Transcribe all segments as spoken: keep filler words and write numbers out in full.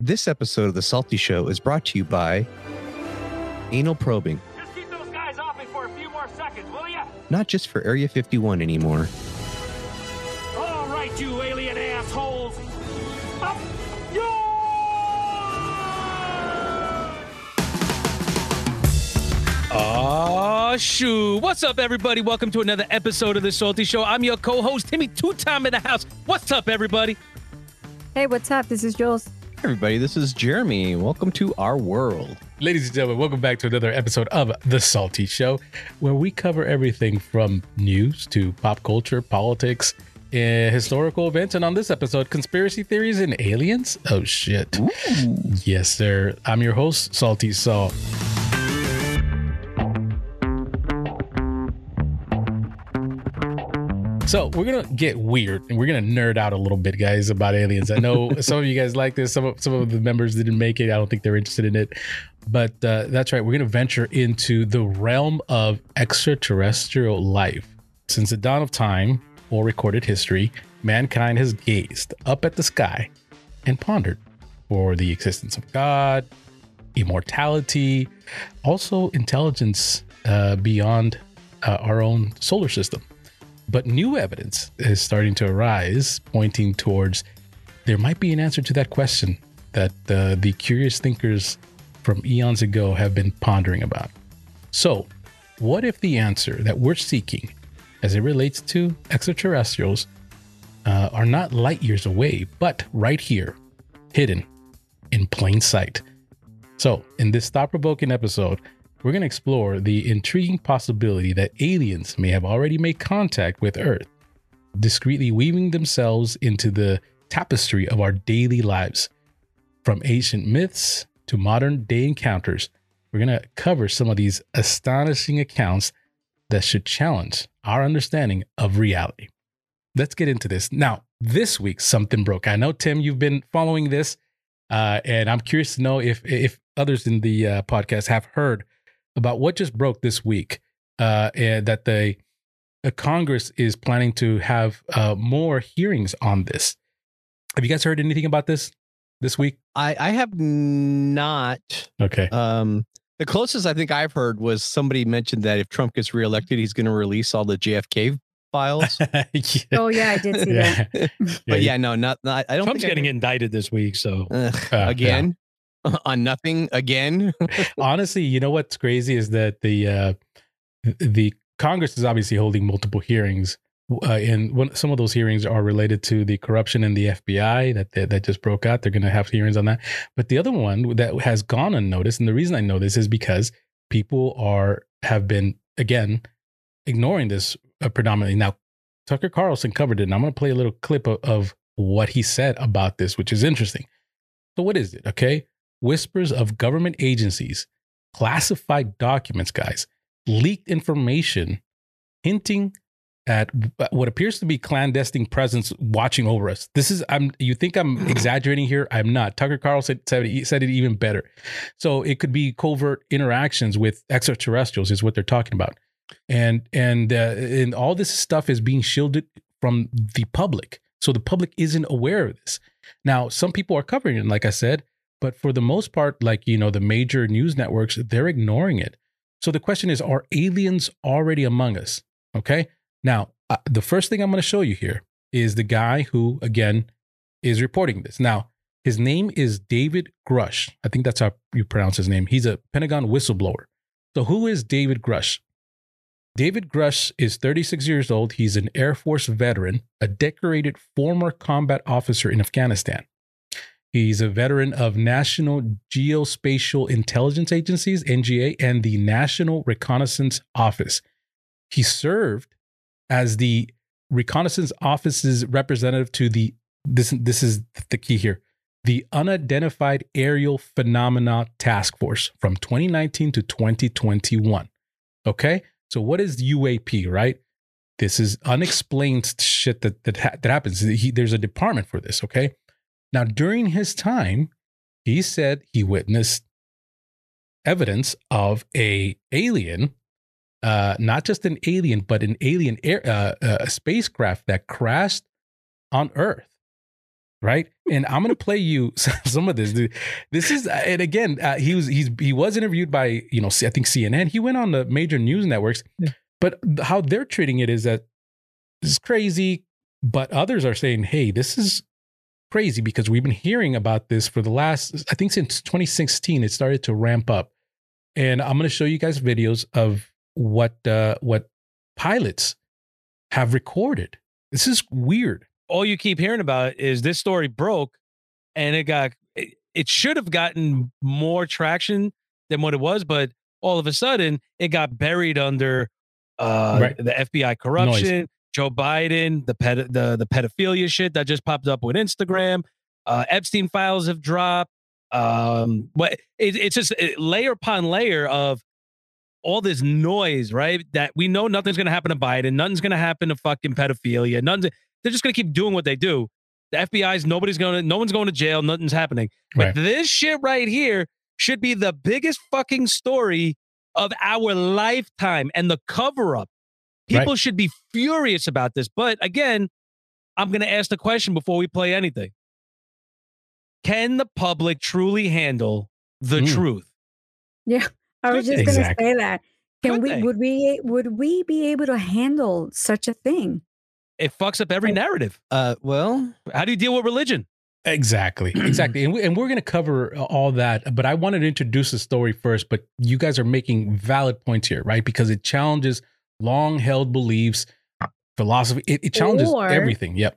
This episode of The Salty Show is brought to you by Anal Probing. Just keep those guys off me for a few more seconds, will ya? Not just for Area fifty-one anymore. All right, you alien assholes. Up yours! Oh, shoot. What's up, everybody? Welcome to another episode of The Salty Show. I'm your co-host, Timmy, two-time in the house. What's up, everybody? Hey, what's up? This is Jules. Hey everybody, this is Jeremy. Welcome to our world. Ladies and gentlemen, welcome back to another episode of The Salty Show, where we cover everything from news to pop culture, politics, uh, historical events, and on this episode, conspiracy theories and aliens. Oh, shit. Ooh. Yes, sir. I'm your host, Salty Saul. So we're going to get weird and we're going to nerd out a little bit, guys, about aliens. I know some of you guys like this. Some of, some of the members didn't make it. I don't think they're interested in it. But uh, that's right. We're going to venture into the realm of extraterrestrial life. Since the dawn of time or recorded history, mankind has gazed up at the sky and pondered for the existence of God, immortality, also intelligence uh, beyond uh, our own solar system. But new evidence is starting to arise, pointing towards there might be an answer to that question that uh, the curious thinkers from eons ago have been pondering about. So, what if the answer that we're seeking as it relates to extraterrestrials uh, are not light years away, but right here, hidden in plain sight? So, in this thought-provoking episode, we're going to explore the intriguing possibility that aliens may have already made contact with Earth, discreetly weaving themselves into the tapestry of our daily lives. From ancient myths to modern day encounters, we're going to cover some of these astonishing accounts that should challenge our understanding of reality. Let's get into this. Now, this week, something broke. I know, Tim, you've been following this, uh, and I'm curious to know if, if others in the uh, podcast have heard about what just broke this week, uh, and that the uh, Congress is planning to have uh, more hearings on this. Have you guys heard anything about this this week? I, I have not. Okay. Um, the closest I think I've heard was somebody mentioned that if Trump gets reelected, he's going to release all the J F K files. yeah. Oh, yeah, I did see Yeah. that. But yeah, no, not, not I don't Trump's think I- getting indicted this week, so Ugh, Uh, again on nothing again. Honestly, you know what's crazy is that the uh, the Congress is obviously holding multiple hearings, uh, and one, some of those hearings are related to the corruption in the F B I that that, that just broke out. They're going to have hearings on that. But the other one that has gone unnoticed, and the reason I know this is because people are have been again ignoring this uh, predominantly. Now, Tucker Carlson covered it, and I'm going to play a little clip of, of what he said about this, which is interesting. So, what is it? Okay. Whispers of government agencies, classified documents, guys, leaked information hinting at what appears to be clandestine presence watching over us. This is, I'm, you think I'm exaggerating here? I'm not. Tucker Carlson said it, said it even better. So it could be covert interactions with extraterrestrials is what they're talking about. And, and, uh, and all this stuff is being shielded from the public. So the public isn't aware of this. Now, some people are covering it, like I said, but for the most part, like, you know, the major news networks, they're ignoring it. So the question is, are aliens already among us? Okay. Now, uh, the first thing I'm going to show you here is the guy who, again, is reporting this. Now, his name is David Grush. I think that's how you pronounce his name. He's a Pentagon whistleblower. So who is David Grush? David Grush is thirty-six years old. He's an Air Force veteran, a decorated former combat officer in Afghanistan. He's a veteran of National Geospatial Intelligence Agencies, N G A, and the National Reconnaissance Office. He served as the Reconnaissance Office's representative to the, this, this is the key here, the Unidentified Aerial Phenomena Task Force from twenty nineteen to twenty twenty-one. Okay? So what is U A P, right? This is unexplained shit that, that, ha- that happens. He, there's a department for this, okay? Now, during his time, he said he witnessed evidence of a alien, uh, not just an alien, but an alien air, uh, uh, a spacecraft that crashed on Earth. right? And I'm going to play you some of this. Dude. This is, and again, uh, he was he's he was interviewed by, you know, I think C N N. He went on the major news networks, yeah. But how they're treating it is that this is crazy. But others are saying, hey, this is crazy because we've been hearing about this for the last, I think since twenty sixteen, it started to ramp up. And I'm going to show you guys videos of what uh, what pilots have recorded. This is weird. All you keep hearing about is this story broke and it got, it, it should have gotten more traction than what it was, but all of a sudden it got buried under uh, right. the F B I corruption, Noise. Joe Biden, the ped, the the pedophilia shit that just popped up with Instagram, uh, Epstein files have dropped. Um, but it, it's just layer upon layer of all this noise, right? That we know nothing's going to happen to Biden, nothing's going to happen to fucking pedophilia, nothing's. They're just going to keep doing what they do. The F B I's nobody's going to, no one's going to jail. Nothing's happening. But right. This shit right here should be the biggest fucking story of our lifetime and the cover up. People right. should be furious about this. But again, I'm going to ask the question before we play anything. Can the public truly handle the mm. truth? Yeah, I was Could just they? going to Exactly. say that. Can Could we, they? would we, would we be able to handle such a thing? It fucks up every narrative. Uh, well, how do you deal with religion? Exactly, exactly. And, we, and we're going to cover all that, but I wanted to introduce the story first, but you guys are making valid points here, right? Because it challenges long-held beliefs, philosophy. It, it challenges or, everything. Yep.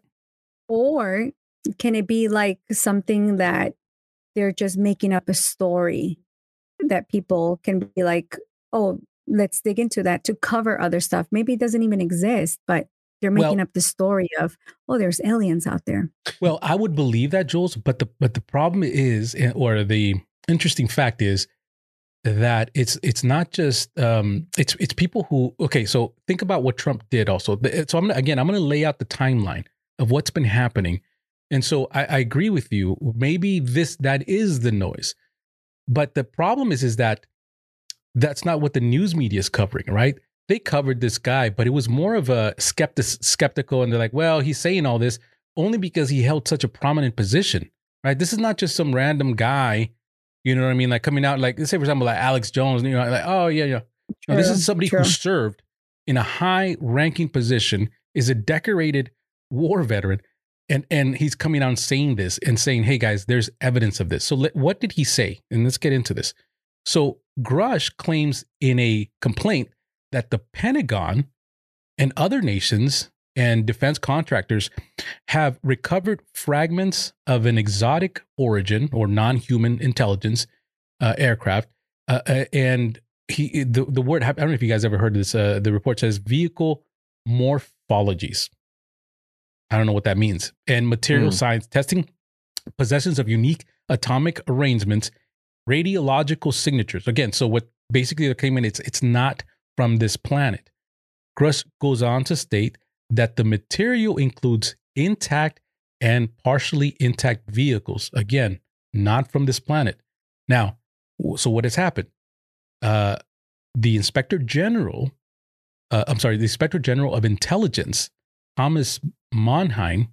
Or can it be like something that they're just making up a story that people can be like, oh, let's dig into that to cover other stuff. Maybe it doesn't even exist, but they're making well, up the story of, oh, there's aliens out there. Well, I would believe that, Jules, but the but the problem is, or the interesting fact is that it's it's not just um, it's it's people who okay. So think about what Trump did. Also, so I'm gonna, again, I'm going to lay out the timeline of what's been happening, and so I, I agree with you. Maybe this that is the noise, but the problem is is that that's not what the news media is covering, right? They covered this guy, but it was more of a skeptic, skeptical. And they're like, well, he's saying all this only because he held such a prominent position, right? This is not just some random guy, you know what I mean? Like coming out, like, let's say, for example, like Alex Jones, you know, like, oh, yeah, yeah. No, this is somebody true. who served in a high ranking position, is a decorated war veteran. And, and he's coming out and saying this and saying, hey, guys, there's evidence of this. So let, what did he say? And let's get into this. So Grush claims in a complaint that the Pentagon and other nations and defense contractors have recovered fragments of an exotic origin or non-human intelligence uh, aircraft. Uh, uh, and he, the, the word, I don't know if you guys ever heard of this. Uh, the report says vehicle morphologies. I don't know what that means. And material mm. science testing, possessions of unique atomic arrangements, radiological signatures. Again, so what basically they're claiming, it's it's not from this planet. Grush goes on to state that the material includes intact and partially intact vehicles. Again, not from this planet. Now, so what has happened? Uh, the Inspector General, uh, I'm sorry, the Inspector General of Intelligence, Thomas Monheim,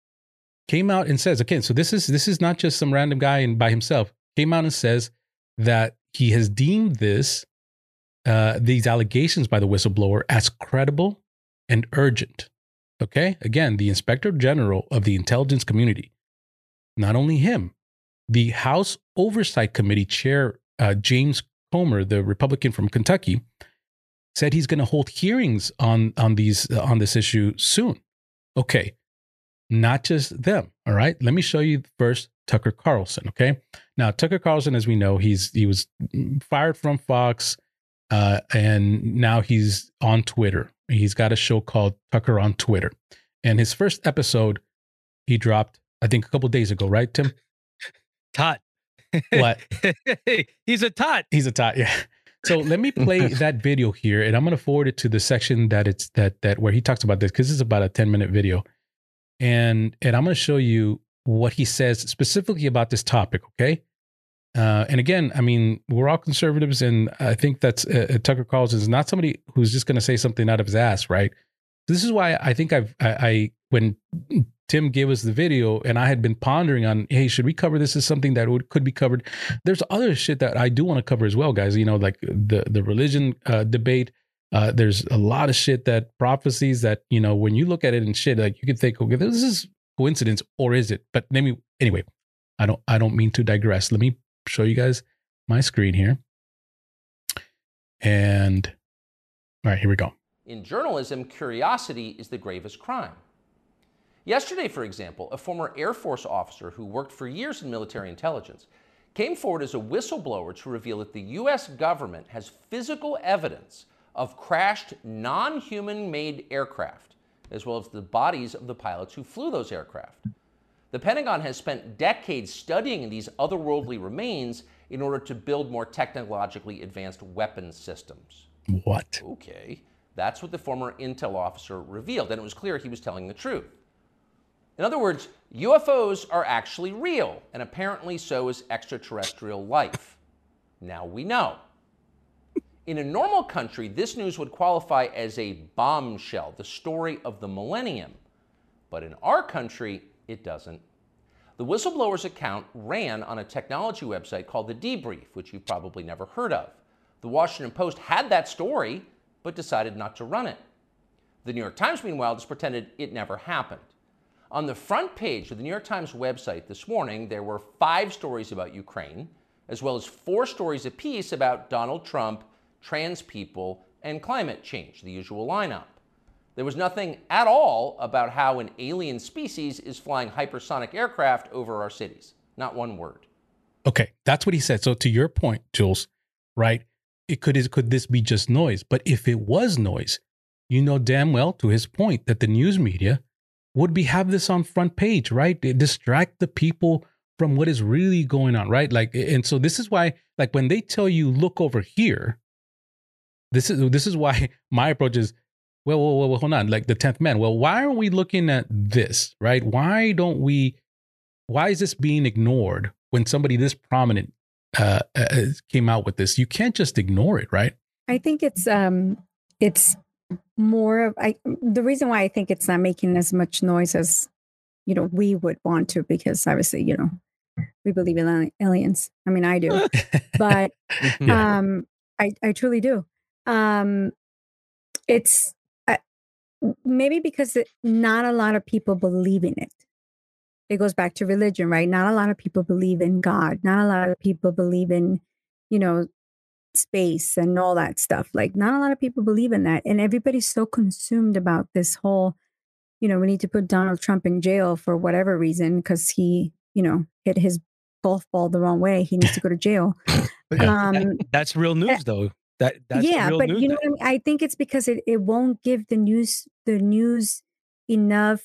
came out and says, again, so this is this is not just some random guy and by himself, came out and says that he has deemed this Uh, these allegations by the whistleblower as credible and urgent. Okay? Again, the Inspector General of the intelligence community, not only him, the House Oversight Committee Chair, uh, James Comer, the Republican from Kentucky, said he's going to hold hearings on, on, these, uh, on this issue soon. Okay. Not just them. All right. Let me show you first Tucker Carlson. Okay. Now, Tucker Carlson, as we know, he's he was fired from Fox. Uh, and now he's on Twitter. He's got a show called Tucker on Twitter. And his first episode, he dropped, I think, a couple of days ago, right, Tim? Tot. What? He's a tot. He's a tot, yeah. So let me play that video here, and I'm going to forward it to the section that it's that that where he talks about this, because it's about a ten minute video. And, and I'm going to show you what he says specifically about this topic, okay? Uh, and again, I mean, we're all conservatives, and I think that's uh, Tucker Carlson is not somebody who's just going to say something out of his ass, right? This is why I think I've I, I when Tim gave us the video and I had been pondering on, hey, should we cover this as something that would could be covered? There's other shit that I do want to cover as well, guys. You know, like the the religion uh, debate. Uh, there's a lot of shit that prophecies that, you know, when you look at it and shit, like you could think, okay, this is coincidence or is it? But let me anyway. I don't I don't mean to digress. Let me show you guys my screen here. And all right, here we go. In journalism, curiosity is the gravest crime. Yesterday, for example, a former Air Force officer who worked for years in military intelligence came forward as a whistleblower to reveal that the U S government has physical evidence of crashed non-human-made aircraft, as well as the bodies of the pilots who flew those aircraft. The Pentagon has spent decades studying these otherworldly remains in order to build more technologically advanced weapons systems. What? Okay. That's what the former intel officer revealed, and it was clear he was telling the truth. In other words, U F Os are actually real, and apparently so is extraterrestrial life. Now we know. In a normal country, this news would qualify as a bombshell, the story of the millennium. But in our country, it doesn't. The whistleblower's account ran on a technology website called The Debrief, which you've probably never heard of. The Washington Post had that story, but decided not to run it. The New York Times, meanwhile, just pretended it never happened. On the front page of the New York Times website this morning, there were five stories about Ukraine, as well as four stories apiece about Donald Trump, trans people, and climate change, the usual lineup. There was nothing at all about how an alien species is flying hypersonic aircraft over our cities. Not one word. Okay, that's what he said. So to your point, Jules, right? It could is could this be just noise? But if it was noise, you know damn well, to his point, that the news media would be have this on front page, right? They distract the people from what is really going on, right? Like, and so this is why, like, when they tell you look over here, this is this is why my approach is, well, well, well, hold on, like the tenth man. Well, why are we looking at this, right? Why don't we? Why is this being ignored when somebody this prominent uh, uh, came out with this? You can't just ignore it, right? I think it's um, it's more of I. The reason why I think it's not making as much noise as you know we would want to, because obviously you know we believe in aliens. I mean, I do, but Yeah. um, I I truly do. Um, it's uh, maybe because it, not a lot of people believe in it. It goes back to religion, right? Not a lot of people believe in God. Not a lot of people believe in, you know, space and all that stuff. Like, not a lot of people believe in that. And everybody's so consumed about this whole, you know, we need to put Donald Trump in jail for whatever reason because he, you know, hit his golf ball the wrong way. He needs to go to jail. Yeah, um, that- that's real news, though. That that's yeah, real but news. you know what I mean? I think it's because it, it won't give the news the news enough.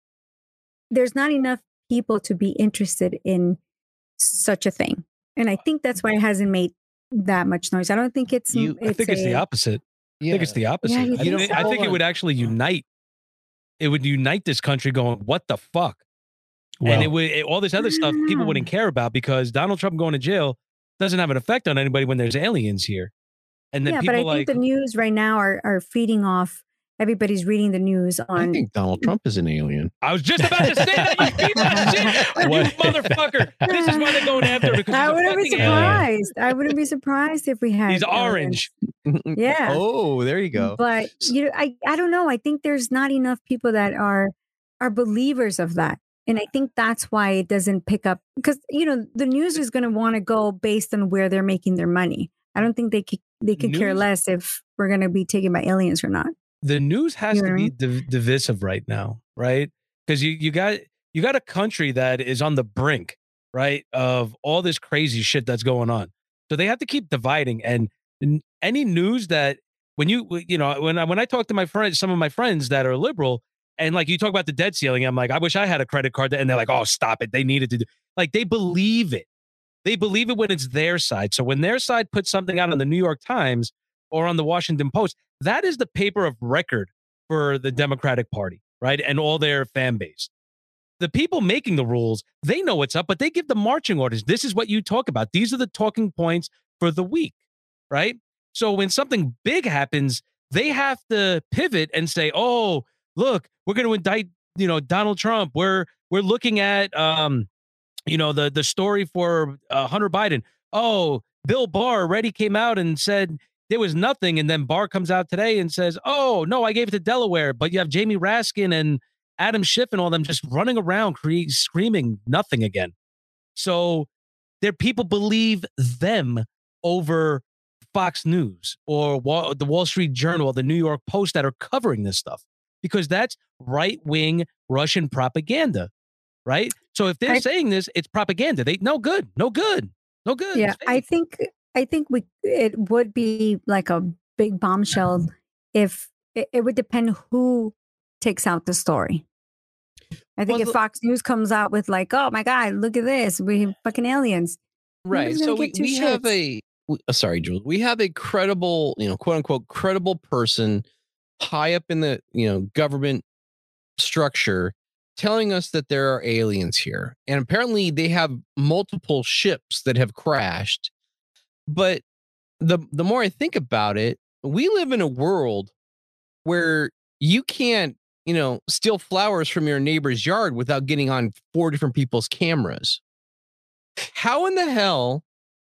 There's not enough people to be interested in such a thing, and I think that's why it hasn't made that much noise. I don't think it's. You- I think it's the a- opposite. Yeah. I think it's the opposite. Yeah, you I, think think, so? I think it Hold would on. actually unite. It would unite this country. Going, what the fuck? Well, and it would it, all this other stuff people wouldn't care about because Donald Trump going to jail doesn't have an effect on anybody when there's aliens here. And then yeah, people but I like think the news right now are are feeding off. Everybody's reading the news I on. think Donald Trump is an alien. I was just about to say that, you piece of shit. You What? motherfucker. This is why they're going after him because I he's a wouldn't be fucking alien. surprised. I wouldn't be surprised if we had. He's aliens. orange. Yeah. Oh, there you go. But you know, I, I don't know. I think there's not enough people that are are believers of that. And I think that's why it doesn't pick up because you know the news is going to want to go based on where they're making their money. I don't think they could, they could care News- less if we're going to be taken by aliens or not. The news has You know to what I be div- divisive right now, right? Because you you got you got a country that is on the brink, right, of all this crazy shit that's going on. So they have to keep dividing. And n- any news that when you you know when I when I talk to my friends, some of my friends that are liberal, and like you talk about the debt ceiling, I'm like, I wish I had a credit card, that, and they're like, oh, stop it, they needed to do like they believe it. They believe it when it's their side. So when their side puts something out on the New York Times or on the Washington Post, that is the paper of record for the Democratic Party, right? And all their fan base. The people making the rules, they know what's up, but they give the marching orders. This is what you talk about. These are the talking points for the week, right? So when something big happens, they have to pivot and say, "Oh, look, we're going to indict, you know, Donald Trump. We're we're looking at, um, you know, the the story for uh, Hunter Biden. Oh, Bill Barr already came out and said there was nothing, and then Barr comes out today and says, "Oh no, I gave it to Delaware." But you have Jamie Raskin and Adam Schiff and all them just running around cre- screaming nothing again. So their people believe them over Fox News or Wall, the Wall Street Journal or the New York Post that are covering this stuff, because that's right-wing Russian propaganda, right? So if they're I, saying this, it's propaganda. They no good, no good, no good. Yeah, I think I think we it would be like a big bombshell if it, it would depend who takes out the story. I think Well, if Fox News comes out with like, "Oh my God, look at this, we have fucking aliens," Right. nobody's gonna So we, get two we have shits. a we- uh, sorry, Jules. We have a credible, you know, quote unquote credible person high up in the, you know, government structure telling us that there are aliens here. And apparently they have multiple ships that have crashed. But the the more I think about it, we live in a world where you can't, you know, steal flowers from your neighbor's yard without getting on four different people's cameras. How in the hell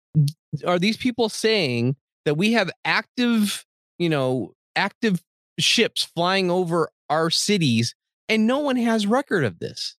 are these people saying that we have active, you know, active ships flying over our cities and no one has record of this?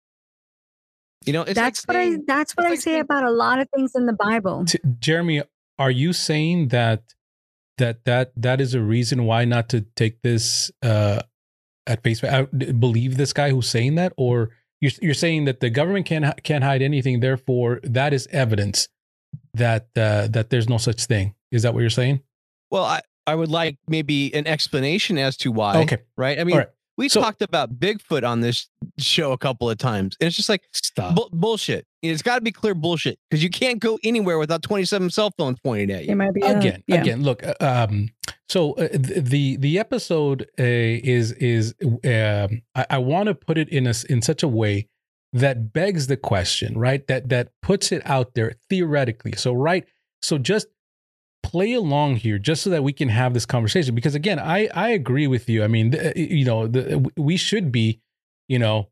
You know, it's That's like what saying, I. That's what it's I like say saying- about a lot of things in the Bible. T- Jeremy, are you saying that that that that is a reason why not to take this uh, at face value? I believe this guy who's saying that, or you're you're saying that the government can't can't hide anything, therefore that is evidence that uh, that there's no such thing. Is that what you're saying? Well, I, I would like maybe an explanation as to why. Okay. Right. I mean, All right. we So- talked about Bigfoot on this show a couple of times, and it's just like Stop. bu- bullshit. It's got to be clear bullshit because you can't go anywhere without twenty-seven cell phones pointed at It you. might be a- again yeah. again look uh, um so uh, th- the the episode uh, is is um i, I want to put it in a s- in such a way that begs the question, right, that that puts it out there theoretically. So right, so just play along here just so that we can have this conversation, because again, i i agree with you. I mean, th- you know, the, we should be, you know,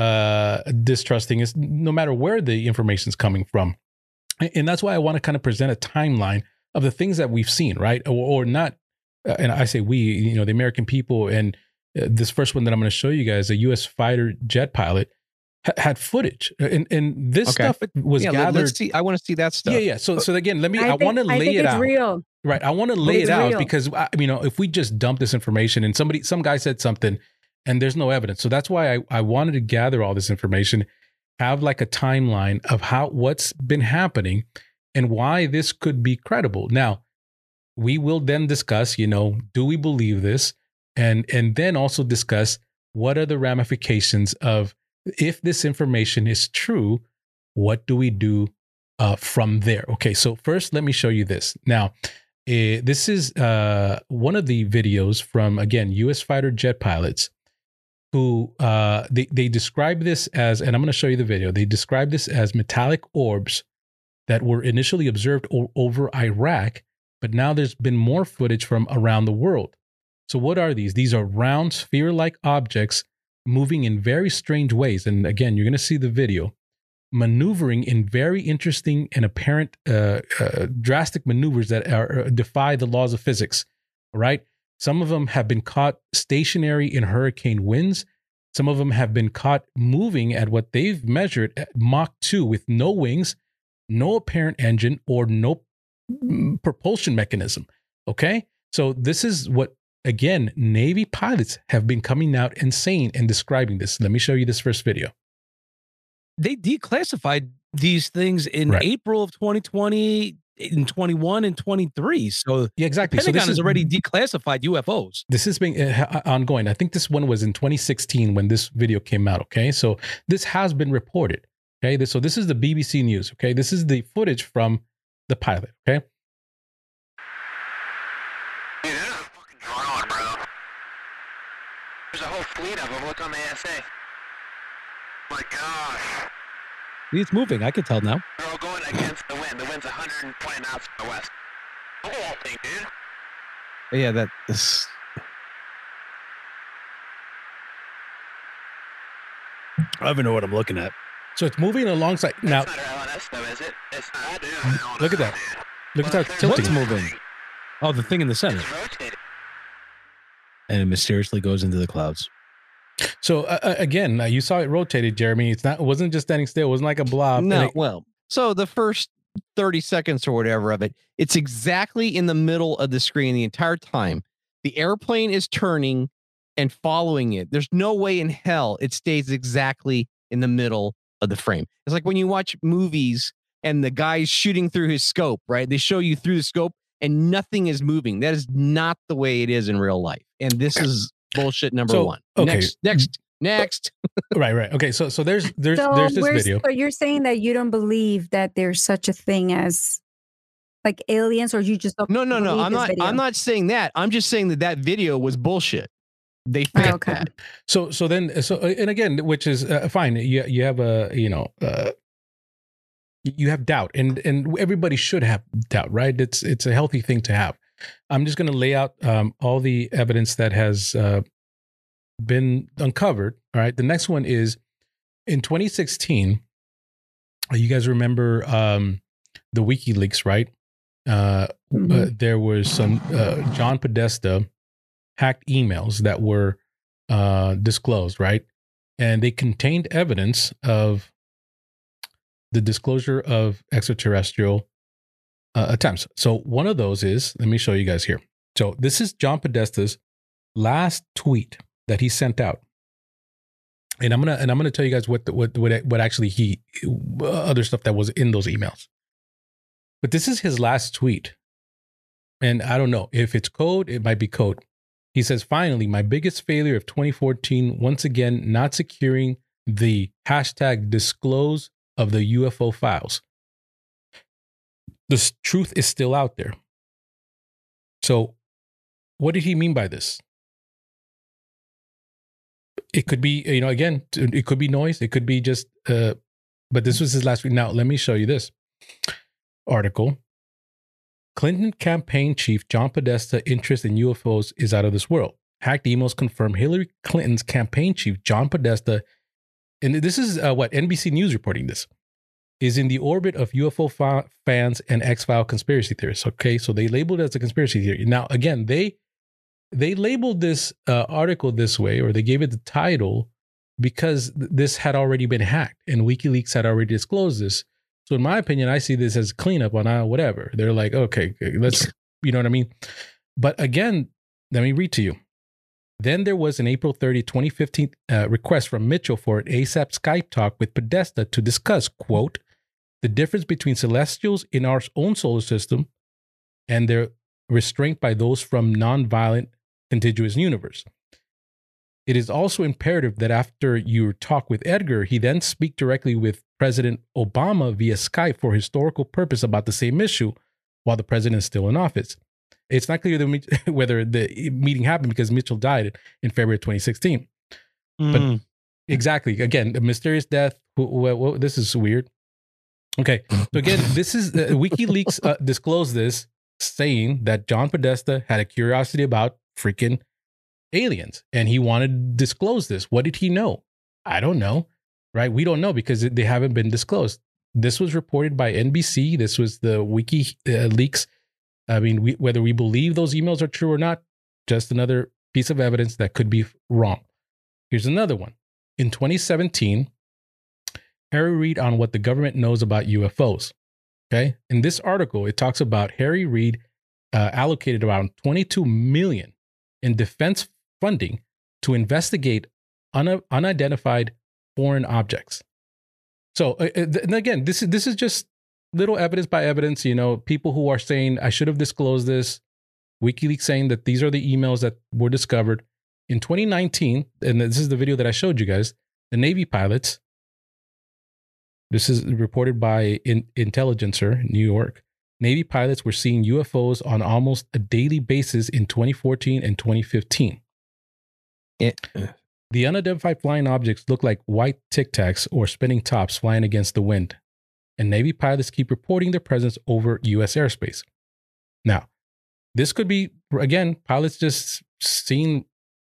uh distrusting is no matter where the information is coming from. And that's why I want to kind of present a timeline of the things that we've seen, right? Or, or not. Uh, and I say we, you know, the American people. And uh, this first one that I'm going to show you guys, a U S fighter jet pilot, ha- had footage. And, and this Okay. stuff was yeah, let- gathered. let's see. I want to see that stuff. Yeah, yeah. So, so again, let me, I, think- want to I lay think it it's out. real. Right. I want to lay it's it out real. because, I- you know, if we just dump this information and somebody, some guy said something and there's no evidence. So that's why I, I wanted to gather all this information, have like a timeline of how, what's been happening and why this could be credible. Now, we will then discuss, you know, do we believe this? And, and then also discuss what are the ramifications of, if this information is true, what do we do uh, from there? Okay, so first, let me show you this. Now, uh, this is uh, one of the videos from, again, U S fighter jet pilots who uh, they, they describe this as, and I'm going to show you the video, they describe this as metallic orbs that were initially observed o- over Iraq, but now there's been more footage from around the world. So what are these? These are round sphere-like objects moving in very strange ways. And again, you're going to see the video, maneuvering in very interesting and apparent uh, uh, drastic maneuvers that are, uh, defy the laws of physics, right? Some of them have been caught stationary in hurricane winds. Some of them have been caught moving at what they've measured at Mach two with no wings, no apparent engine, or no mm, propulsion mechanism. Okay? So this is what, again, Navy pilots have been coming out and saying and describing this. Let me show you this first video. They declassified these things in Right. April of twenty twenty, in twenty-one and twenty-three. So Yeah, exactly. the So Pentagon this has is already declassified U F Os. This is being uh, ongoing. I think this one was in twenty sixteen when this video came out. Okay, so this has been reported. Okay, this, so this is the B B C News. Okay, this is the footage from the pilot. Okay, Dude, that is a fucking drone, bro. There's a whole fleet of them. Look on the A S A. My gosh. It's moving. I can tell now. They're all going against the wind. The wind's one hundred twenty knots from the west. Look at that thing, dude. Yeah, that is I don't even know what I'm looking at. So it's moving alongside. Now, That's not our L N S though, is it? It's not. look at that. Look at how it's tilting. What's moving? Oh, the thing in the center. It's rotating. And it mysteriously goes into the clouds. So uh, again, uh, you saw it rotated, Jeremy. It's not. It wasn't just standing still. It wasn't like a blob. No, And it- well, so the first thirty seconds or whatever of it, it's exactly in the middle of the screen the entire time. The airplane is turning and following it. There's no way in hell it stays exactly in the middle of the frame. It's like when you watch movies and the guy's shooting through his scope, right? They show you through the scope and nothing is moving. That is not the way it is in real life. And this is bullshit number So, one. okay. Next, next, next. right, right. Okay, so so there's there's so there's this where's- video. So you're saying that you don't believe that there's such a thing as like aliens, or you just don't No, no, no. believe I'm this not. video? I'm not saying that. I'm just saying that that video was bullshit. They faked Oh, okay. that. So so then so and again, which is uh, fine. You you have a you know uh, you have doubt, and and everybody should have doubt, right? It's it's a healthy thing to have. I'm just going to lay out um, all the evidence that has uh, been uncovered. All right. The next one is in twenty sixteen. You guys remember um, the WikiLeaks, right? Uh, Mhm. uh, there was some uh, John Podesta hacked emails that were uh, disclosed, right? And they contained evidence of the disclosure of extraterrestrial uh, attempts. So one of those is, let me show you guys here. So this is John Podesta's last tweet that he sent out. And I'm gonna and I'm gonna tell you guys what the, what what what actually he uh, other stuff that was in those emails. But this is his last tweet, and I don't know if it's code. It might be code. He says, "Finally, my biggest failure of twenty fourteen. Once again, not securing the hashtag disclose of the U F O files. The s- truth is still out there." So, what did he mean by this? It could be, you know, again, it could be noise. It could be just, uh, but this was his last week. Now, let me show you this article. Clinton campaign chief John Podesta interest in U F Os is out of this world. Hacked emails confirm Hillary Clinton's campaign chief John Podesta, and this is uh, what N B C News reporting this, is in the orbit of U F O fa- fans and X-File conspiracy theorists. Okay, so they labeled it as a conspiracy theory. Now, again, they they labeled this uh, article this way, or they gave it the title because th- this had already been hacked and WikiLeaks had already disclosed this. So in my opinion, I see this as cleanup on uh, whatever. They're like, okay, let's, you know what I mean? But again, let me read to you. Then there was an April thirtieth, twenty fifteen uh, request from Mitchell for an ASAP Skype talk with Podesta to discuss, quote, the difference between celestials in our own solar system and their restraint by those from non-violent contiguous universe. It is also imperative that after your talk with Edgar, he then speak directly with President Obama via Skype for historical purpose about the same issue while the president is still in office. It's not clear the, whether the meeting happened because Mitchell died in February twenty sixteen. But Mm. exactly, again, the mysterious death. Who, who, who, this is weird. Okay, so again, this is uh, WikiLeaks uh, disclosed this, saying that John Podesta had a curiosity about freaking aliens and he wanted to disclose this. What did he know? I don't know, right? We don't know because they haven't been disclosed. This was reported by N B C. This was the WikiLeaks. I mean, we, whether we believe those emails are true or not, just another piece of evidence that could be wrong. Here's another one. In twenty seventeen, Harry Reid on what the government knows about U F Os. Okay. In this article, it talks about Harry Reid uh, allocated around twenty-two million dollars in defense funding to investigate un- unidentified foreign objects. So, uh, and again, this is this is just little evidence by evidence. You know, people who are saying I should have disclosed this. WikiLeaks saying that these are the emails that were discovered in twenty nineteen, and this is the video that I showed you guys. The Navy pilots. This is reported by in- Intelligencer, New York. Navy pilots were seeing U F Os on almost a daily basis in twenty fourteen and twenty fifteen. It, The unidentified flying objects look like white tic tacs or spinning tops flying against the wind, and Navy pilots keep reporting their presence over U S airspace. Now, this could be, again, pilots just seeing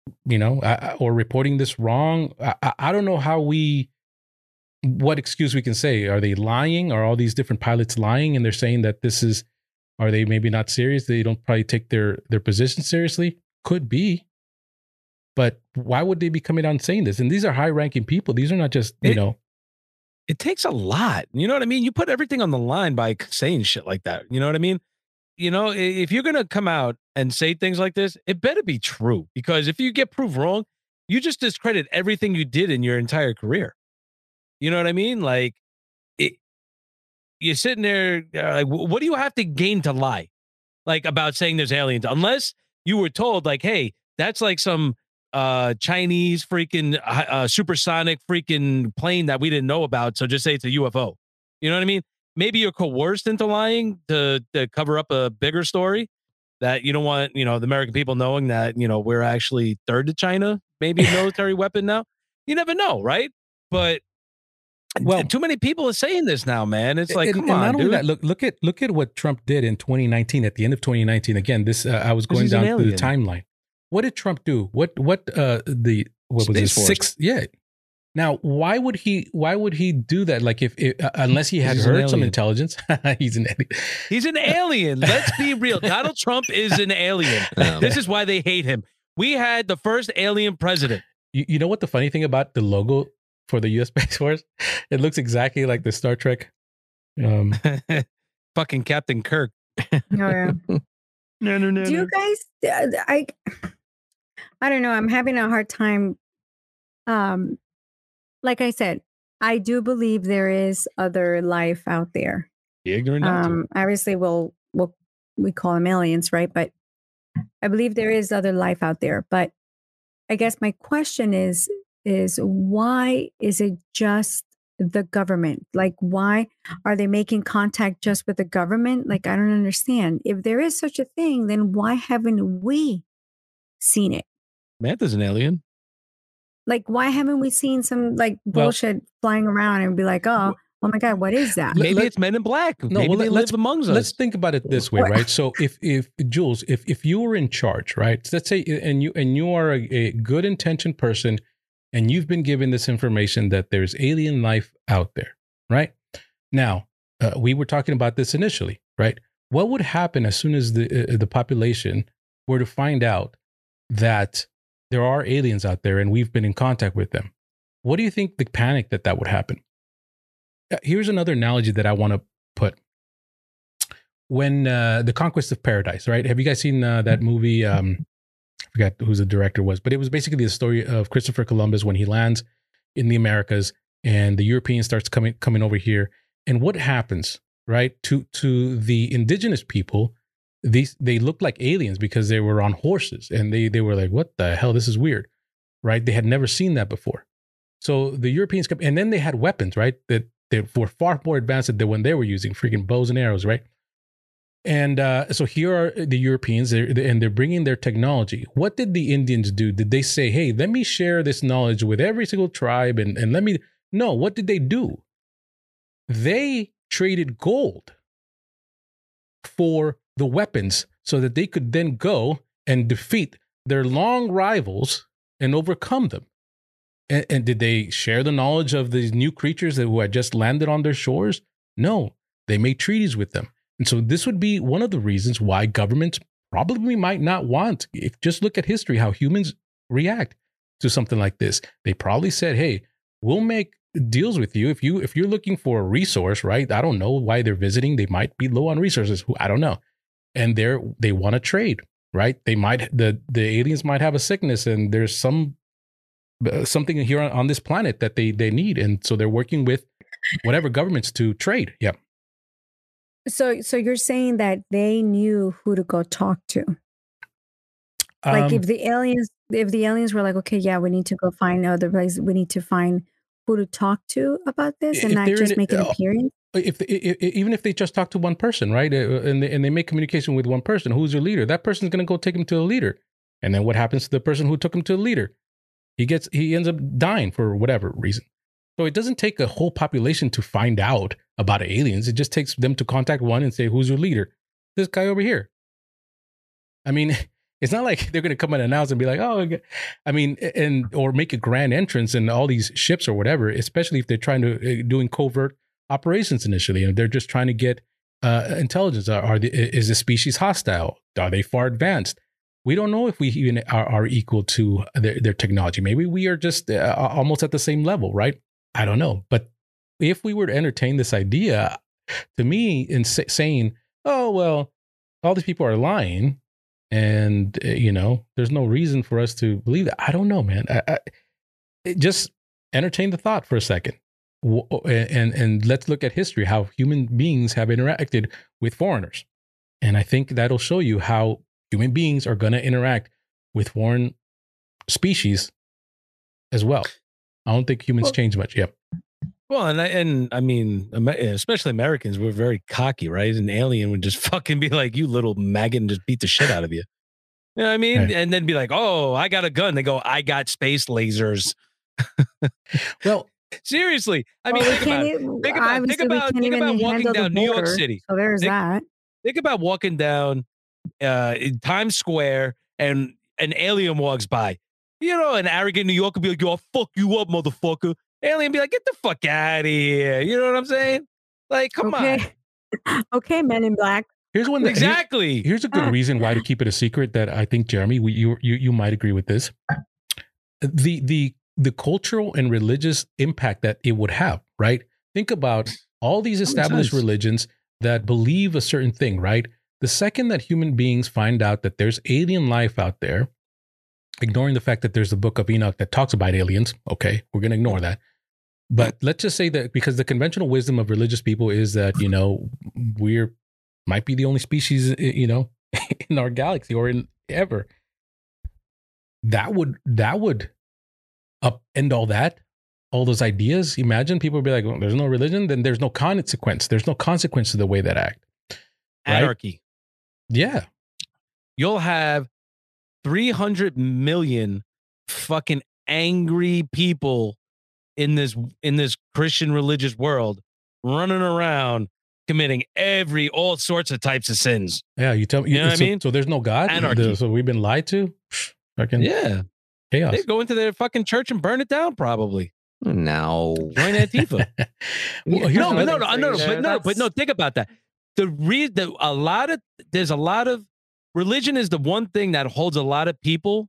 you know, I, or reporting this wrong. I, I don't know how we, what excuse we can say. Are they lying? Are all these different pilots lying? And they're saying that this is, are they maybe not serious? They don't probably take their, their position seriously. Could be. But why would they be coming out and saying this? And these are high ranking people. These are not just, you it, know. It takes a lot. You know what I mean? You put everything on the line by saying shit like that. You know what I mean? You know, if you're going to come out and say things like this, it better be true, because if you get proved wrong, you just discredit everything you did in your entire career. You know what I mean? Like, it, you're sitting there, uh, like, what do you have to gain to lie? Like, about saying there's aliens, unless you were told, like, hey, that's like some uh, Chinese freaking uh, supersonic freaking plane that we didn't know about. So just say it's a U F O. You know what I mean? Maybe you're coerced into lying to, to cover up a bigger story that you don't want, you know, the American people knowing that, you know, we're actually third to China, maybe a military weapon now. You never know, right? But well, too many people are saying this now, man. It's like, and, come and on, not only dude. that, look, look at look at what Trump did in twenty nineteen. At the end of twenty nineteen, again, this uh, I was going down through the timeline. What did Trump do? What what uh the what was it? Six? Yeah. Now, why would he? Why would he do that? Like, if, if uh, unless he had heard some intelligence, he's an alien. He's an alien. Let's be real. Donald Trump is an alien. Oh, this is why they hate him. We had the first alien president. You, you know what the funny thing about the logo for the U S Space Force? It looks exactly like the Star Trek. Um, fucking Captain Kirk. Oh, yeah. no, no, no. Do you guys? I I don't know. I'm having a hard time. Um. Like I said, I do believe there is other life out there. Ignorant. Um, obviously, we'll, we'll we call them aliens, right? But I believe there is other life out there. But I guess my question is, is why is it just the government? Like, why are they making contact just with the government? Like, I don't understand. If there is such a thing, then why haven't we seen it? Mantha's an alien. Like, why haven't we seen some like bullshit well, flying around and be like, oh, oh my God, what is that? Maybe let, it's Men in Black. No, Maybe well, they let's, live amongst let's us. think about it this way, right? So if, if Jules, if, if you were in charge, right? So let's say, and you, and you are a, a good intentioned person and you've been given this information that there's alien life out there, right? Now, uh, we were talking about this initially, right? What would happen as soon as the, uh, the population were to find out that there are aliens out there and we've been in contact with them? What do you think the panic that that would happen? Here's another analogy that I want to put. When uh, the Conquest of Paradise, right? Have you guys seen uh, that movie? Um, I forgot who the director was, but it was basically the story of Christopher Columbus when he lands in the Americas and the Europeans starts coming coming over here. And what happens, right? To to the indigenous people, these they looked like aliens because they were on horses and they they were like, what the hell? This is weird, right? They had never seen that before. So the Europeans come, and then they had weapons, right? That they were far more advanced than when they were using freaking bows and arrows, right? And uh, so here are the Europeans, they're, and they're bringing their technology. What did the Indians do? Did they say, hey, let me share this knowledge with every single tribe and, and let me... No, what did they do? They traded gold for the weapons so that they could then go and defeat their long rivals and overcome them. And, and did they share the knowledge of these new creatures that who had just landed on their shores? No, they made treaties with them. And so this would be one of the reasons why governments probably might not want, if just look at history, how humans react to something like this. They probably said, hey, we'll make deals with you. If you, if you're looking for a resource, right? I don't know why they're visiting. They might be low on resources. I don't know. And they're, they want to trade, right? They might, the, the aliens might have a sickness and there's some, uh, something here on, on this planet that they, they need. And so they're working with whatever governments to trade. Yeah. So, so you're saying that they knew who to go talk to? Like Um, if the aliens, if the aliens were like, okay, yeah, we need to go find other places. We need to find who to talk to about this and If not they're just in- make an uh, appearance. If, if even if they just talk to one person, right, uh, and they, and they make communication with one person, who's your leader? That person's going to go take him to the leader, and then what happens to the person who took him to the leader? He gets he ends up dying for whatever reason. So it doesn't take a whole population to find out about aliens. It just takes them to contact one and say, "Who's your leader?" This guy over here. I mean, It's not like they're going to come and announce and be like, oh, okay. I mean, and or make a grand entrance in all these ships or whatever, especially if they're trying to uh, doing covert operations initially, and they're just trying to get uh, intelligence. Are, are the, is the species hostile? Are they far advanced? We don't know if we even are, are equal to their, their technology. Maybe we are just uh, almost at the same level, right? I don't know. But if we were to entertain this idea, to me, in sa- saying, oh, well, all these people are lying and, uh, you know, there's no reason for us to believe that. I don't know, man. I, I, it just entertain the thought for a second. And, and let's look at history, how human beings have interacted with foreigners. And I think that'll show you how human beings are going to interact with foreign species as well. I don't think humans well, change much. Yep. Well, and I, and I mean, especially Americans, we're very cocky, right? An alien would just fucking be like, you little maggot, and just beat the shit out of you. You know what I mean? Right. And then be like, oh, I got a gun. They go, I got space lasers. Well, seriously. I mean, well, think, about even, think about think about think about walking down New York City. So there's think, that. Think about walking down uh, in Times Square and an alien walks by. You know, an arrogant New Yorker be like, yo, I'll fuck you up, motherfucker. Alien be like, get the fuck out of here. You know what I'm saying? Like, come okay. on. Okay, Men in Black. Here's one that, exactly. Here's, here's a good reason why to keep it a secret that I think, Jeremy, we, you you you might agree with this. The the the cultural and religious impact that it would have, right? Think about all these established religions that believe a certain thing, right? The second that human beings find out that there's alien life out there, ignoring the fact that there's the Book of Enoch that talks about aliens, okay, we're going to ignore that. But let's just say that because the conventional wisdom of religious people is that, you know, we're might be the only species, you know, in our galaxy or in ever. That would that would upend all that, all those ideas. Imagine people would be like, well, there's no religion, then there's no consequence. There's no consequence to the way that act. Right? Anarchy. Yeah. You'll have three hundred million fucking angry people in this in this Christian religious world running around committing every all sorts of types of sins. Yeah, you tell me. You know what so, I mean? So there's no God. Anarchy. So we've been lied to. Fucking yeah. Chaos. They go into their fucking church and burn it down, probably. No. Join Antifa. well, no, no, no, no, no, but no, but no. Think about that. The reason that a lot of there's a lot of religion is the one thing that holds a lot of people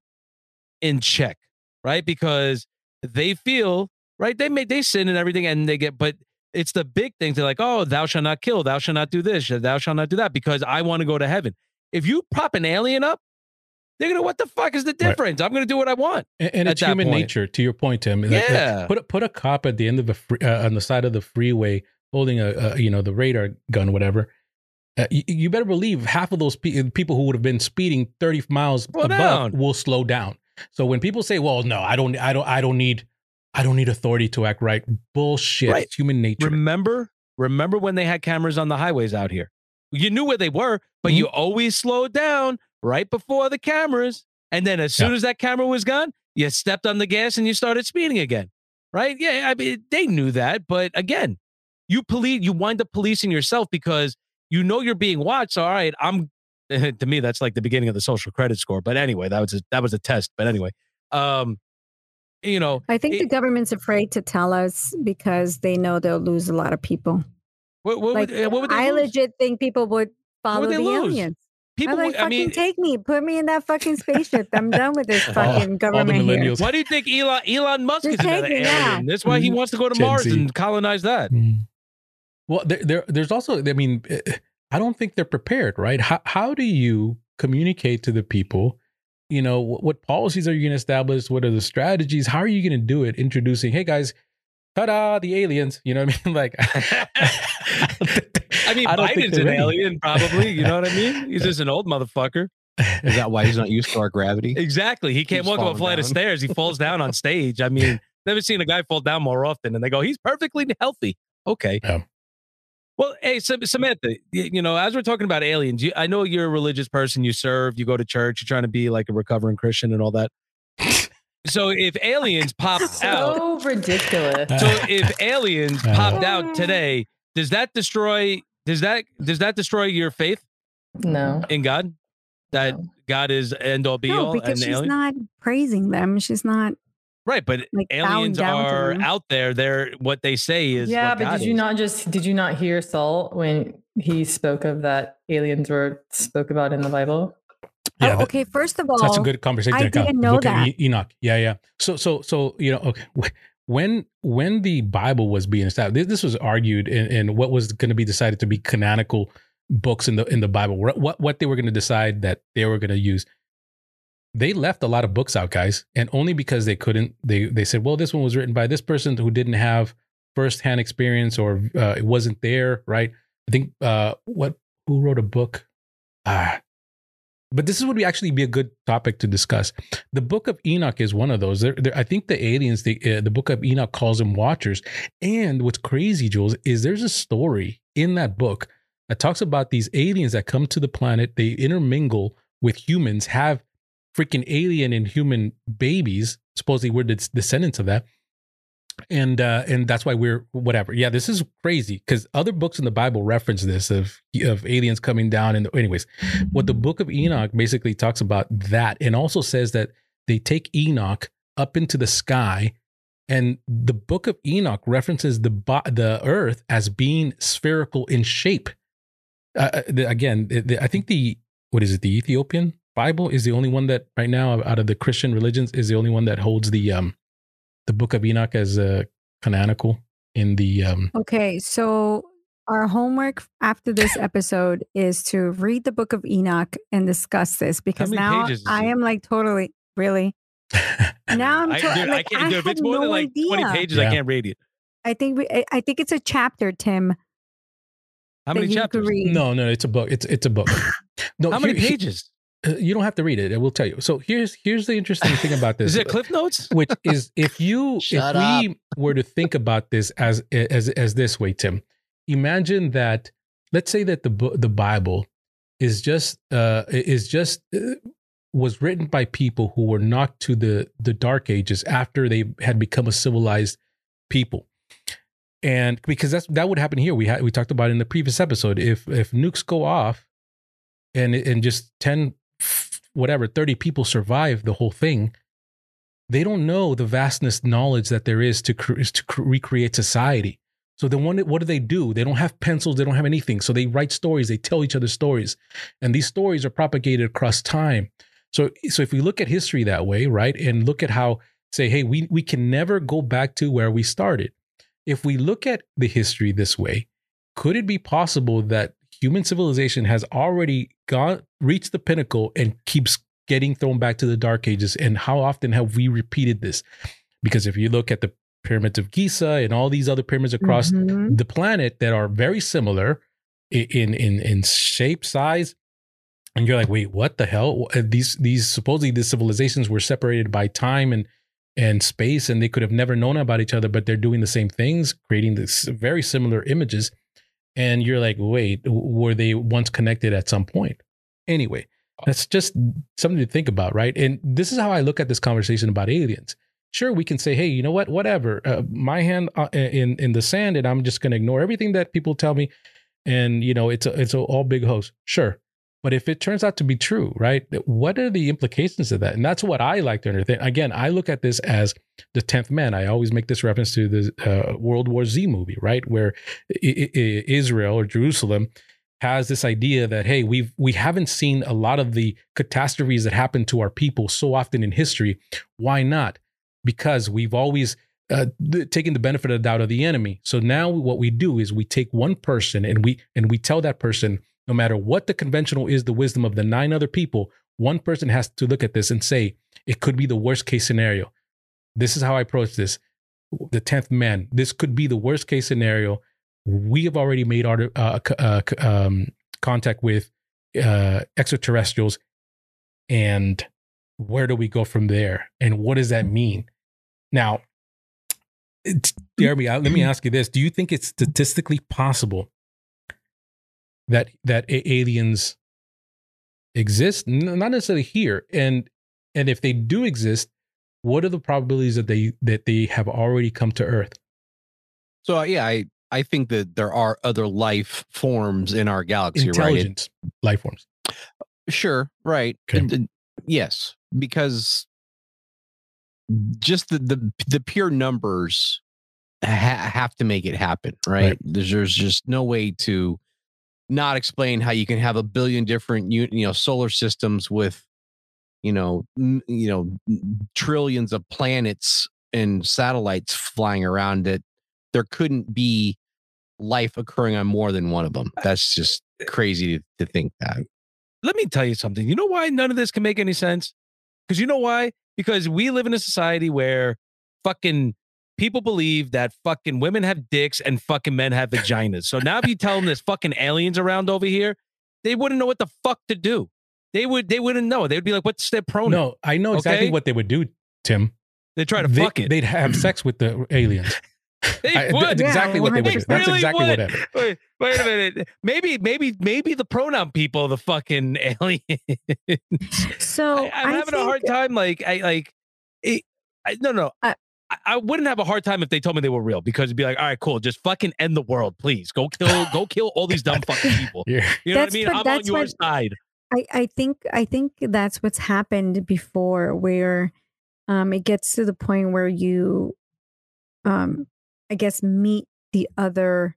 in check, right? Because they feel right. They may they sin and everything, and they get, but it's the big things. They're like, oh, thou shalt not kill, thou shalt not do this, thou shalt not do that, because I want to go to heaven. If you prop an alien up, they're gonna, what the fuck is the difference? Right. I'm gonna do what I want. And, and it's human point. nature, to your point, Tim. Like, yeah. Like, put a, put a cop at the end of the free, uh, on the side of the freeway holding a, a you know the radar gun, whatever. Uh, you, you better believe half of those pe- people who would have been speeding thirty miles slow above down. will slow down. So when people say, "Well, no, I don't, I don't, I don't need, I don't need authority to act right," bullshit. Right. It's human nature. Remember, remember when they had cameras on the highways out here? You knew where they were, but mm-hmm. you always slowed down right before the cameras, and then as soon yeah. as that camera was gone, you stepped on the gas and you started speeding again. Right? Yeah, I mean, they knew that, but again, you police, you wind up policing yourself because you know you're being watched. So, all right, I'm. To me, that's like the beginning of the social credit score. But anyway, that was a, that was a test. But anyway, um, you know, I think it, the government's afraid to tell us because they know they'll lose a lot of people. What, what, like, would, what would they I lose? legit think people would follow would the lose? aliens. People, I'm like, would, fucking I mean, take me, put me in that fucking spaceship. I'm done with this fucking all, government all here. Why do you think Elon Elon Musk Just is another alien? now. That's why he wants to go to Gen Mars Z. and colonize that. Mm. Well, there, there, there's also, I mean, I don't think they're prepared, right? How, how do you communicate to the people, you know, what, what policies are you going to establish? What are the strategies? How are you going to do it? Introducing, hey guys, ta-da, the aliens, you know what I mean? Like, I mean, I Biden's an ready. alien, probably, you know what I mean? He's just an old motherfucker. Is that why he's not used to our gravity? Exactly. He can't walk up a flight down. of stairs. He falls down on stage. I mean, never seen a guy fall down more often. And they go, he's perfectly healthy. Okay. Yeah. Well, hey, Samantha, you know, as we're talking about aliens, you, I know you're a religious person. You serve, you go to church, you're trying to be like a recovering Christian and all that. So if aliens popped so out. So ridiculous. So if aliens popped out today, does that destroy, does that, does that destroy your faith? No. In God? that No. God is end all be No, all because and she's alien? not praising them. She's not Right, but like bowing aliens down to are them. out there. They're what they say is Yeah, what but God did you is. not just did you not hear Saul when he spoke of that aliens were spoke about in the Bible? Yeah, oh, that- okay. First of all, So that's a good conversation. I to come. didn't know Look at that. E- Enoch. Yeah, yeah. So, so, so you know, okay. When when the Bible was being established, this, this was argued in, in what was going to be decided to be canonical books in the in the Bible. What what they were going to decide that they were going to use. They left a lot of books out, guys, and only because they couldn't. They they said, well, this one was written by this person who didn't have firsthand experience or uh, it wasn't there, right? I think uh, what who wrote a book. Ah. But this would be actually be a good topic to discuss. The Book of Enoch is one of those. There, there, I think the aliens, the uh, the Book of Enoch calls them watchers. And what's crazy, Jules, is there's a story in that book that talks about these aliens that come to the planet. They intermingle with humans, have freaking alien and human babies. Supposedly, we're the descendants of that. And uh, and that's why we're whatever. Yeah, this is crazy because other books in the Bible reference this of of aliens coming down. And anyways, what the Book of Enoch basically talks about that, and also says that they take Enoch up into the sky, and the Book of Enoch references the bo- the Earth as being spherical in shape. Uh, the, again, the, I think the what is it? The Ethiopian Bible is the only one that right now out of the Christian religions is the only one that holds the um. the Book of Enoch as a canonical in the um Okay, so our homework after this episode is to read the Book of Enoch and discuss this because many now pages is I it? am like totally really now I'm I, to- dude, like, I can't I do it. If had it's more no than like twenty idea. pages, Yeah. I can't read it. I think we, I- I think it's a chapter, Tim. How that many you chapters? could read. no no it's a book it's it's a book no How many here- pages? uh, you don't have to read it I will tell you. So here's here's the interesting thing about this Is it Cliff Notes? which is if you Shut if we were to think about this as as as this way, Tim, imagine that let's say that the book the Bible is just uh is just uh, was written by people who were knocked to the the dark ages after they had become a civilized people. And because that's that would happen here. We had we talked about it in the previous episode. If if nukes go off and and just ten whatever thirty people survive the whole thing, they don't know the vastness knowledge that there is to cre- to cre- recreate society. So then what, what do they do? They don't have pencils, they don't have anything. So they write stories, they tell each other stories. And these stories are propagated across time. So so if we look at history that way, right? And look at how say, hey, we we can never go back to where we started. If we look at the history this way, could it be possible that human civilization has already gone reached the pinnacle and keeps getting thrown back to the dark ages? And how often have we repeated this? Because if you look at the pyramids of Giza and all these other pyramids across Mhm. the planet that are very similar i- in in in shape, size, and you're like, wait, what the hell? These these supposedly these civilizations were separated by time and and space, and they could have never known about each other, but they're doing the same things, creating this very similar images. And you're like, wait, were they once connected at some point? Anyway, that's just something to think about, right? And this is how I look at this conversation about aliens. Sure, we can say, hey, you know what, whatever, uh, my hand uh, in in the sand, and I'm just going to ignore everything that people tell me, and you know, it's a, it's a all big hoax. Sure, but if it turns out to be true, right? What are the implications of that? And that's what I like to understand. Again, I look at this as the tenth man. I always make this reference to the uh, World War Z movie, right, where I- I- Israel or Jerusalem has this idea that, hey, we've we haven't seen a lot of the catastrophes that happen to our people so often in history. Why not? Because we've always uh, th- taken the benefit of the doubt of the enemy. So now what we do is we take one person and we and we tell that person, no matter what the conventional is, the wisdom of the nine other people, one person has to look at this and say, it could be the worst case scenario. This is how I approach this. The tenth man, this could be the worst case scenario. We have already made our, uh, uh, um, contact with uh, extraterrestrials. And where do we go from there? And what does that mean? Now, it's, Jeremy, let me ask you this. Do you think it's statistically possible that that a- aliens exist? N- not necessarily here. And and if they do exist, what are the probabilities that they that they have already come to Earth? So uh, yeah, I I think that there are other life forms in our galaxy, right? It- Intelligent life forms. Sure, right. Okay. And- and- yes, because just the the, the pure numbers ha- have to make it happen, right? Right. There's, there's just no way to not explain how you can have a billion different u- you know solar systems with you know m- you know m- trillions of planets and satellites flying around it. There couldn't be life occurring on more than one of them. That's just crazy to, to think that. Let me tell you something. You know why none of this can make any sense? Because you know why? Because we live in a society where fucking people believe that fucking women have dicks and fucking men have vaginas. So now if you tell them there's fucking aliens around over here, they wouldn't know what the fuck to do. They would they wouldn't know. They'd be like, what's their pronoun? No, I know exactly Okay? what they would do, Tim. They try to They, fuck it. They'd have sex with the aliens. They I- would. that's exactly what they would do. They That's really exactly would. what happened. Wait, wait a minute. Maybe, maybe, maybe the pronoun people are the fucking aliens. So I, I'm I having a hard think- time. Like, I like, it, I, no, no. Uh, I, I wouldn't have a hard time if they told me they were real because it'd be like, all right, cool, just fucking end the world, please. Go kill, go kill all these dumb fucking people. Yeah. You know That's what I mean? what- I'm on that's your what- side. I, I think I think that's what's happened before, where um, it gets to the point where you, um, I guess, meet the other,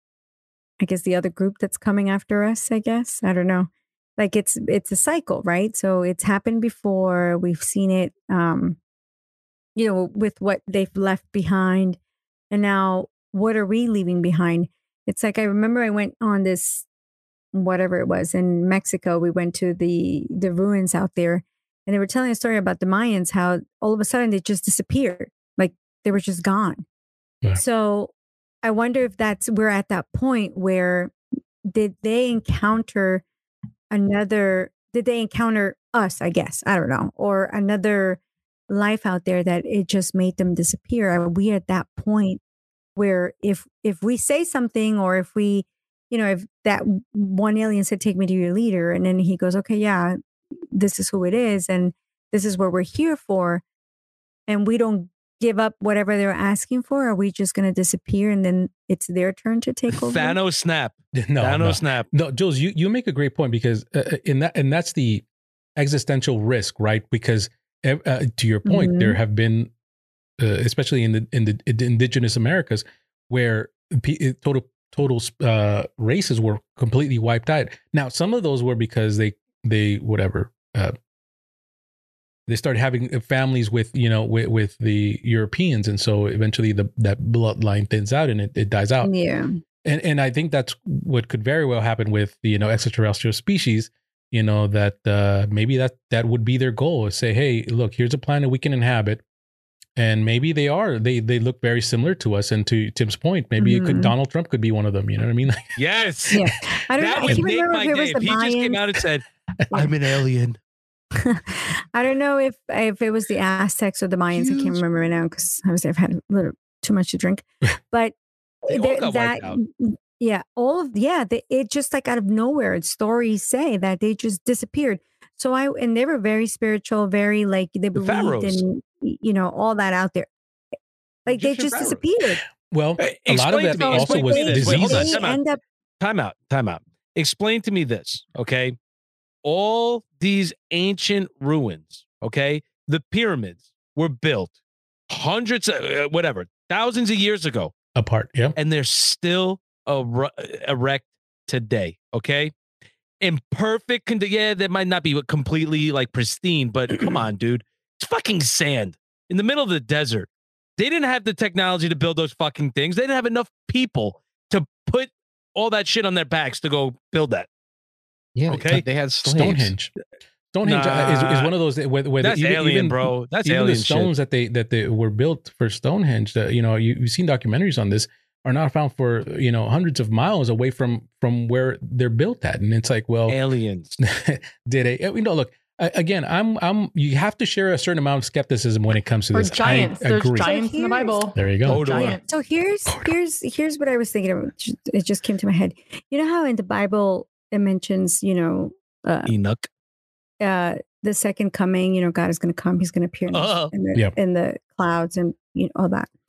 I guess the other group that's coming after us. I guess I don't know. Like it's it's a cycle, right? So it's happened before. We've seen it, um, you know, with what they've left behind, and now what are we leaving behind? It's like I remember I went on this whatever it was in Mexico. We went to the the ruins out there, and they were telling a story about the Mayans, how all of a sudden they just disappeared, like they were just gone. Yeah. So I wonder if that's we're at that point where did they encounter another? Did they encounter us? I guess I don't know, or another life out there that it just made them disappear. Are we at that point where if if we say something, or if we you know, if that one alien said, take me to your leader, and then he goes, okay, yeah, this is who it is, and this is what we're here for, and we don't give up whatever they're asking for, are we just going to disappear and then it's their turn to take over? Thanos snap. No, Thanos no. snap. No, Jules, you, you make a great point because uh, in that and that's the existential risk, right? Because uh, to your point, Mhm. there have been, uh, especially in the in the, in the indigenous Americas, where p- total total uh, races were completely wiped out. Now, some of those were because they they whatever uh, they started having families with you know with, with the Europeans, and so eventually the that bloodline thins out and it, it dies out. Yeah. And and I think that's what could very well happen with the, you know extraterrestrial species. You know that uh, maybe that that would be their goal. Is say, hey, look, here's a planet we can inhabit, and maybe they are. They they look very similar to us. And to Tim's point, maybe it could Mhm. Donald Trump could be one of them. You know what I mean? Yes. Yeah. I don't That know. I would can't make remember my if it day was if the he just came Mayans. out and said, I'm an alien. I don't know if if it was the Aztecs or the Mayans. I can't remember right now because I was I've had a little too much to drink. But They all there- got that wiped out. yeah, all of yeah, they, it just like out of nowhere. Stories say that they just disappeared. So I and they were very spiritual, very like they The believed pharaohs. in you know all that out there. Like they Egyptian just pharaohs. disappeared. Well, Hey, a lot of explain that to me- also explain to was me this. Wait, hold on, diseases. They time out. end up Time out. Time out. Explain to me this, okay? All these ancient ruins, okay? The pyramids were built hundreds, of, uh, whatever, thousands of years ago, Apart, yeah. and they're still er- erect today, okay? In perfect condition. Yeah, they might not be completely like pristine, but come on, dude. It's fucking sand in the middle of the desert. They didn't have the technology to build those fucking things. They didn't have enough people to put all that shit on their backs to go build that. Yeah. Okay. They had slaves. Stonehenge. Stonehenge uh, is, is Nah. one of those that where, where That's even, alien, even, bro. That's even alien the stones shit. that they that they were built for Stonehenge. That you know you, you've seen documentaries on this are now found for you know hundreds of miles away from from where they're built at, and it's like, well, Aliens. did it? You know, look I- again. I'm I'm. You have to share a certain amount of skepticism when it comes to Or this. giants. I There's agree. giants in the Bible. There you go. Hodor. Giant. So here's here's here's what I was thinking of. It just came to my head. You know how in the Bible it mentions, you know, uh, Enoch. uh, the second coming. You know, God is going to come. He's going to appear in, the- Uh-huh. in the Yep. in the clouds and you know all that.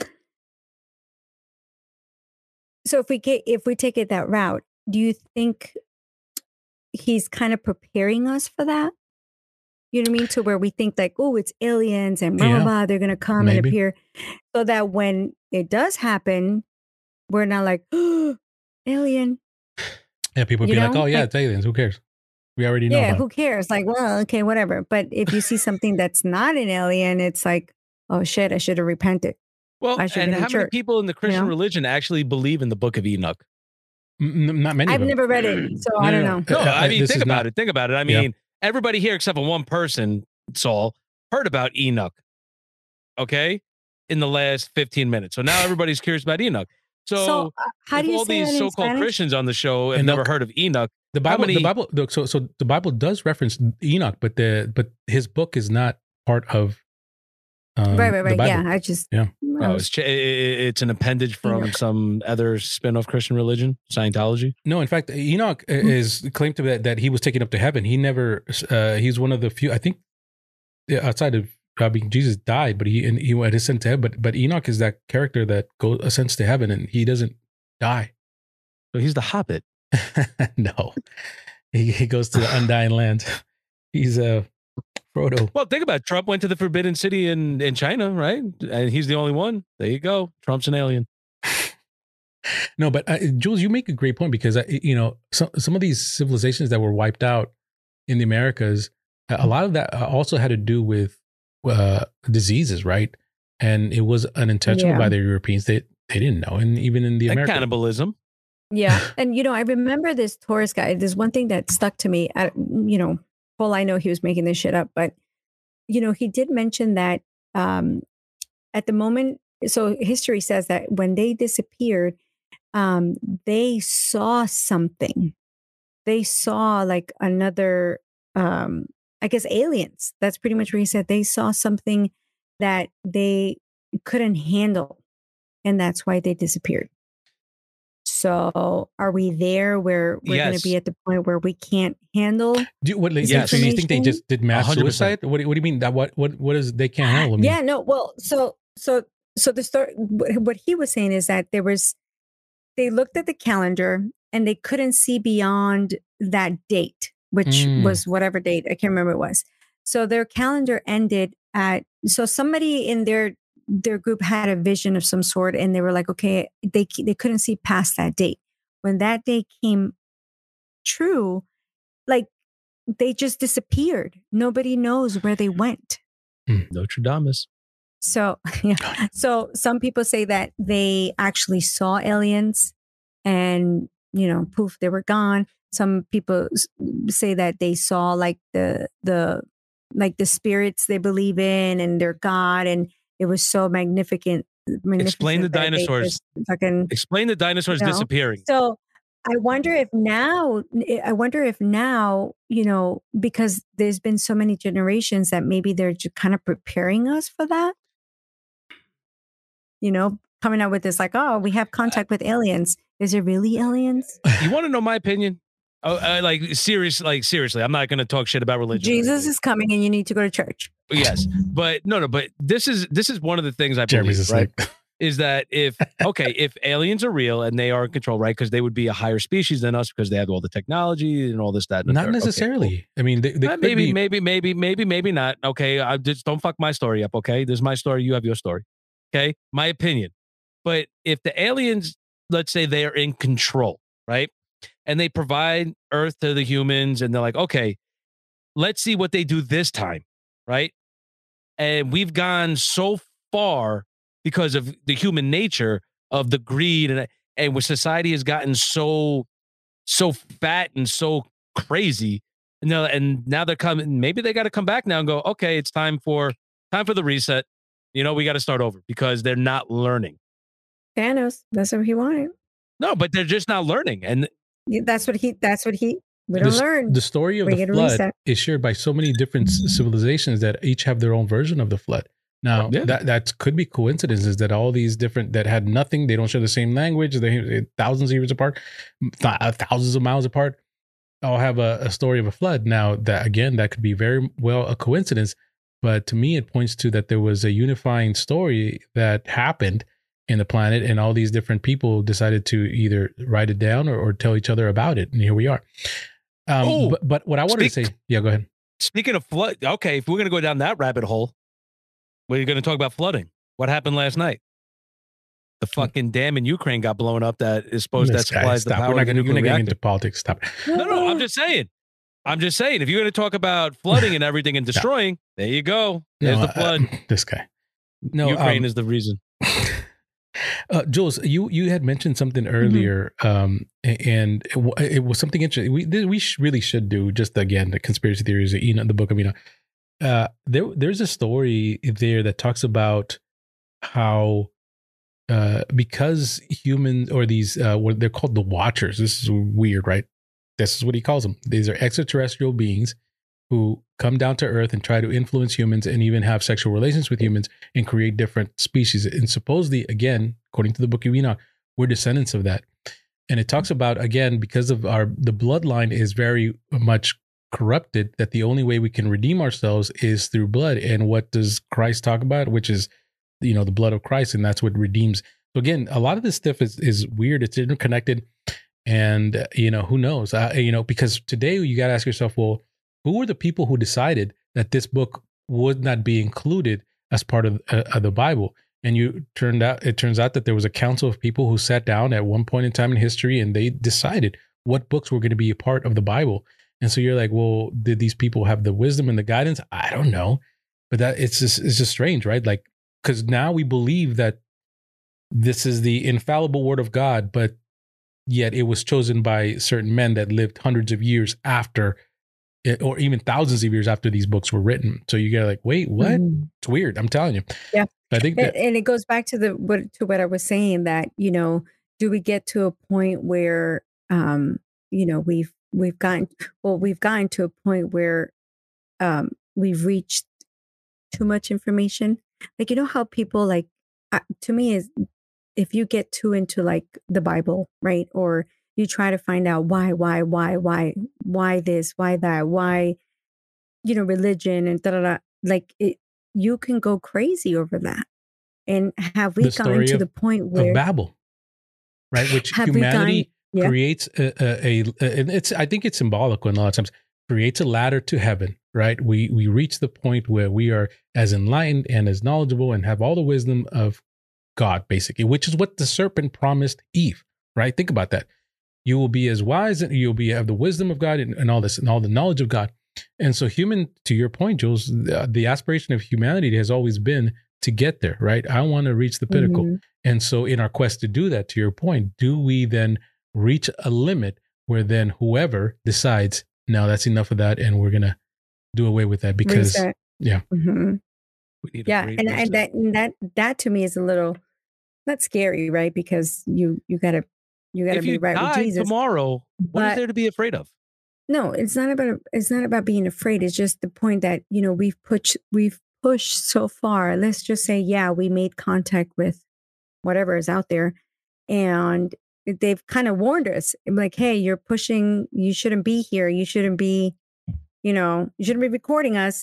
So if we get if we take it that route, do you think he's kind of preparing us for that. You know what I mean? To where we think like, oh, it's aliens and blah, blah, Yeah. blah. They're going to come Maybe. and appear. So that when it does happen, we're not like, oh, alien. Yeah, people would You be like, know? oh, yeah, Like- it's aliens. Who cares? We already know Yeah, about who it. cares? Like, well, okay, whatever. But if you see something that's not an alien, it's like, oh shit, I should have repented. Well, I should and get in how many church, people in the Christian know? religion actually believe in the Book of Enoch? Mm, n- Not many. I've of them. never read it, so No, I no, don't no. know. No, Uh, I mean, this think is about not- it. Think about it. I Yeah. mean, everybody here except for one person, Saul, heard about Enoch. Okay, in the last fifteen minutes. So now everybody's curious about Enoch. So, So, uh, how if do you all say these that in so-called Spanish? Christians on the show have Enoch. never heard of Enoch, The Bible, many- the Bible, the- so so the Bible does reference Enoch, but the but his book is not part of. Um, right, right, the right. Bible. Yeah, I just Yeah. I oh, was- it's, ch- i- i- it's an appendage from Enoch. some other spin-off Christian religion, Scientology. No, in fact, Enoch uh, Hmm. is claimed to be that, that he was taken up to heaven. He never. Uh, he's one of the few. I think yeah, outside of I mean, Jesus died, but he and he went ascended to heaven. But but Enoch is that character that goes ascends to heaven, and he doesn't die. So he's the Hobbit. No, he he goes to the undying land. He's a uh, Frodo. Well, think about it. Trump went to the Forbidden City in, in China, right? And he's the only one. There you go. Trump's an alien. No, but uh, Jules, you make a great point because uh, you know some some of these civilizations that were wiped out in the Americas, a a lot of that uh, also had to do with uh, diseases, right? And it was unintentional Yeah. by the Europeans. They they didn't know, and even in the And Americas, cannibalism. Yeah. And, you know, I remember this tourist guy. There's one thing that stuck to me. I, you know, well, I know he was making this shit up, but, you know, he did mention that um, at the moment, so history says that when they disappeared, um, they saw something. They saw like another, um, I guess, aliens. That's pretty much what he said. They saw something that they couldn't handle. And that's why they disappeared. So are we there where we're going Yes. to be at the point where we can't handle? do you, what, like, Yes. so you think they Information? just did mass one hundred percent. suicide? What, do- what do you mean that? What what what is they can't handle? I mean, Yeah, no. Well, so so so the story. What what he was saying is that there was, they looked at the calendar and they couldn't see beyond that date, which Mm. was whatever date, I can't remember it was. So their calendar ended at. So somebody in their their group had a vision of some sort, and they were like, okay, they they couldn't see past that date. When that day came true, like they just disappeared. Nobody knows where they went. Notre Dame. So, yeah. So some people say that they actually saw aliens and, you know, poof, they were gone. Some people s- say that they saw like the, the, like the spirits they believe in and their God. And it was so magnificent. Explain the magnificent that they dinosaurs. just Fucking, Explain the dinosaurs You know, disappearing. so I wonder if now, I wonder if now, you know, because there's been so many generations that maybe they're just kind of preparing us for that. You know, coming out with this like, oh, we have contact with aliens. Is it really aliens? You want to know my opinion? Oh, uh, like serious, like seriously, I'm not going to talk shit about religion. or Jesus anything. is coming and you need to go to church. Yes, but no, no, but this is this is one of the things I Jeremy's believe, right? asleep. Is that if okay, if aliens are real and they are in control, right? Because they would be a higher species than us because they have all the technology and all this, that, and the Not third. Okay, necessarily. I mean, they, they cool. Uh, could maybe, be, maybe, maybe, maybe, maybe not. Okay, I just don't fuck my story up. Okay, this is my story. You have your story. Okay, my opinion. But if the aliens, let's say they are in control, right? And they provide Earth to the humans, and they're like, okay, let's see what they do this time, right? And we've gone so far because of the human nature of the greed, and and where society has gotten so so fat and so crazy. And now, and now they're coming. Maybe they got to come back now and go, okay, it's time for time for the reset. You know, we got to start over because they're not learning. Thanos, that's what he wanted. No, but they're just not learning. And Yeah, That's what he, that's what he, we the, don't s- learn. the story of We the get a flood reset. is shared by so many different s- civilizations that each have their own version of the flood. Now Yeah. that that could be coincidences that all these different that had nothing, they don't share the same language, they thousands of years apart, th- uh, thousands of miles apart, all have a, a story of a flood. Now that again, that could be very well a coincidence, but to me, it points to that there was a unifying story that happened in the planet, and all these different people decided to either write it down or, or tell each other about it, and here we are. Um, Oh, but, but what I wanted speak- to say, yeah, go ahead. Speaking of flood, okay, if we're going to go down that rabbit hole, we're going to talk about flooding. What happened last night? The fucking dam in Ukraine got blown up that is supposed This that guy, supplies the stop. power We're not of the gonna, we're nuclear not getting reactor. into politics. Stop. No, no, I'm just saying. I'm just saying. If you're going to talk about flooding and everything and destroying, there you go. There's No, the flood. uh, this guy. No, Ukraine um, is the reason. Uh, Jules, you you had mentioned something earlier, um, and it, w- it was something interesting. We th- we sh- really should do just again the conspiracy theories of Enoch, the book of Enoch. Uh, there there's a story there that talks about how uh, because humans or these uh, what they're called the Watchers. This is weird, right? This is what he calls them. These are extraterrestrial beings who come down to Earth and try to influence humans and even have sexual relations with humans and create different species. And supposedly, again, according to the Book of Enoch, we're descendants of that. And it talks about, again, because of our, the bloodline is very much corrupted, that the only way we can redeem ourselves is through blood. And what does Christ talk about? Which is, you know, the blood of Christ. And that's what redeems. So again, a lot of this stuff is, is weird. It's interconnected. And, uh, you know, who knows, uh, you know, because today you got to ask yourself, well, who were the people who decided that this book would not be included as part of, uh, of the Bible? And you turned out, it turns out that there was a council of people who sat down at one point in time in history and they decided what books were going to be a part of the Bible. And so you're like, well, did these people have the wisdom and the guidance? I don't know, but that it's just, it's just strange, right? Like, because now we believe that this is the infallible word of God, but yet it was chosen by certain men that lived hundreds of years after it, or even thousands of years after these books were written. So you get like, wait, what? Mm-hmm. It's weird. I'm telling you. Yeah. I think that, and, and it goes back to the what to what I was saying, that, you know, do we get to a point where um, you know, we've we've gotten well, we've gotten to a point where um we've reached too much information. Like, you know how people like uh, to me is if you get too into like the Bible, right? Or you try to find out why, why, why, why, why this, why that, why, you know, religion and da da da. Like it, you can go crazy over that. And have we the gotten story to of, the point of where Babel, right? Which have we humanity gone- yeah. creates a, a, a, and it's, I think it's symbolical in a lot of times, creates a ladder to heaven, right? We, we reach the point where we are as enlightened and as knowledgeable and have all the wisdom of God, basically, which is what the serpent promised Eve, right? Think about that. You will be as wise and you'll be have the wisdom of God and, and all this and all the knowledge of God. And so human, to your point, Jules, the, the aspiration of humanity has always been to get there, right? I want to reach the pinnacle. Mm-hmm. And so in our quest to do that, to your point, do we then reach a limit where then whoever decides, no, that's enough of that and we're going to do away with that because, reset. yeah. Mm-hmm. We need a Yeah. great And, reset. and that, and that, that to me is a little, not scary, right? Because you, you gotta, you gotta if be you right with die Jesus. tomorrow, what is But- there to be afraid of? No, it's not about it's not about being afraid. It's just the point that, you know, we've pushed we've pushed so far. Let's just say, yeah, we made contact with whatever is out there, and they've kind of warned us, like, hey, you're pushing. You shouldn't be here. You shouldn't be, you know, you shouldn't be recording us.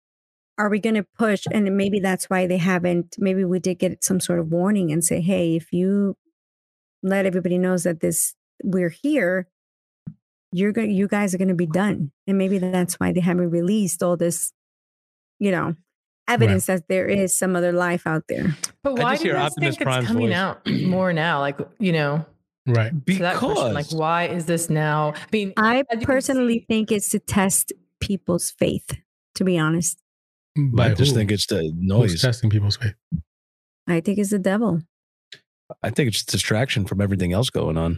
Are we going to push? And maybe that's why they haven't. Maybe we did get some sort of warning and say, hey, if you let everybody knows that this we're here, you're going, you guys are going to be done. And maybe that's why they haven't released all this, you know, evidence that there is some other life out there. But I why just do you hear guys Optimus think it's Prime's coming voice. out more now? Like, you know, Right. to that question, like, Because why is this now? I mean, I as you can personally see- think it's to test people's faith, to be honest. By I just who? think it's the Who's noise. testing people's faith? I think it's the devil. I think it's distraction from everything else going on.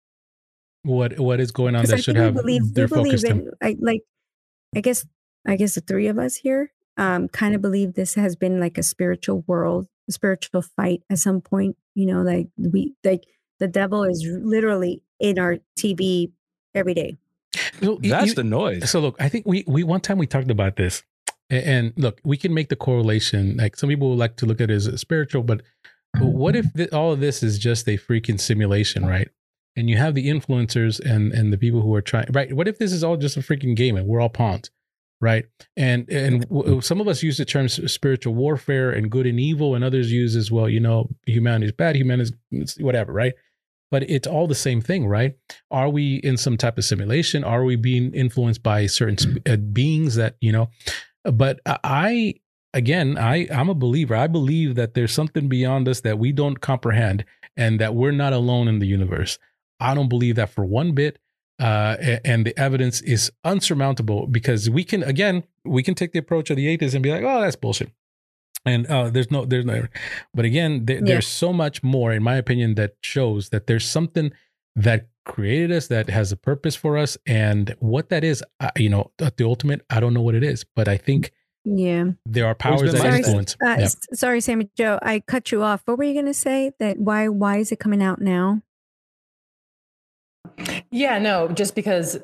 What what is going on Because that I should think we have believe, their we believe focus in, to? I, like, I guess, I guess the three of us here um, kind of believe this has been like a spiritual world, a spiritual fight at some point. You know, like we, like the devil is literally in our T V every day. So, you- That's you- the noise. So look, I think we we one time we talked about this, A- and look, we can make the correlation. Like some people would like to look at it as spiritual, but what if th- all of this is just a freaking simulation, right? And you have the influencers and and the people who are trying, right? What if this is all just a freaking game and we're all pawns, right? And and w- some of us use the term s- spiritual warfare and good and evil, and others use as well. You know, humanity is bad, humanity is whatever, right? but it's all the same thing, right? Are we in some type of simulation? Are we being influenced by certain sp- uh, beings that, you know, but I, again, I, I'm a believer. I believe that there's something beyond us that we don't comprehend and that we're not alone in the universe. I don't believe that for one bit. Uh, and the evidence is unsurmountable because we can, again, we can take the approach of the atheists and be like, oh, that's bullshit. And uh, there's no, there's no, but again, there, yeah. there's so much more, in my opinion, that shows that there's something that created us, that has a purpose for us. And what that is, uh, you know, at the ultimate, I don't know what it is, but I think yeah, there are powers that sorry, influence. Uh, yeah. Sorry, Sammy Joe, I cut you off. What were you going to say? That why, why is it coming out now? Yeah, no, just because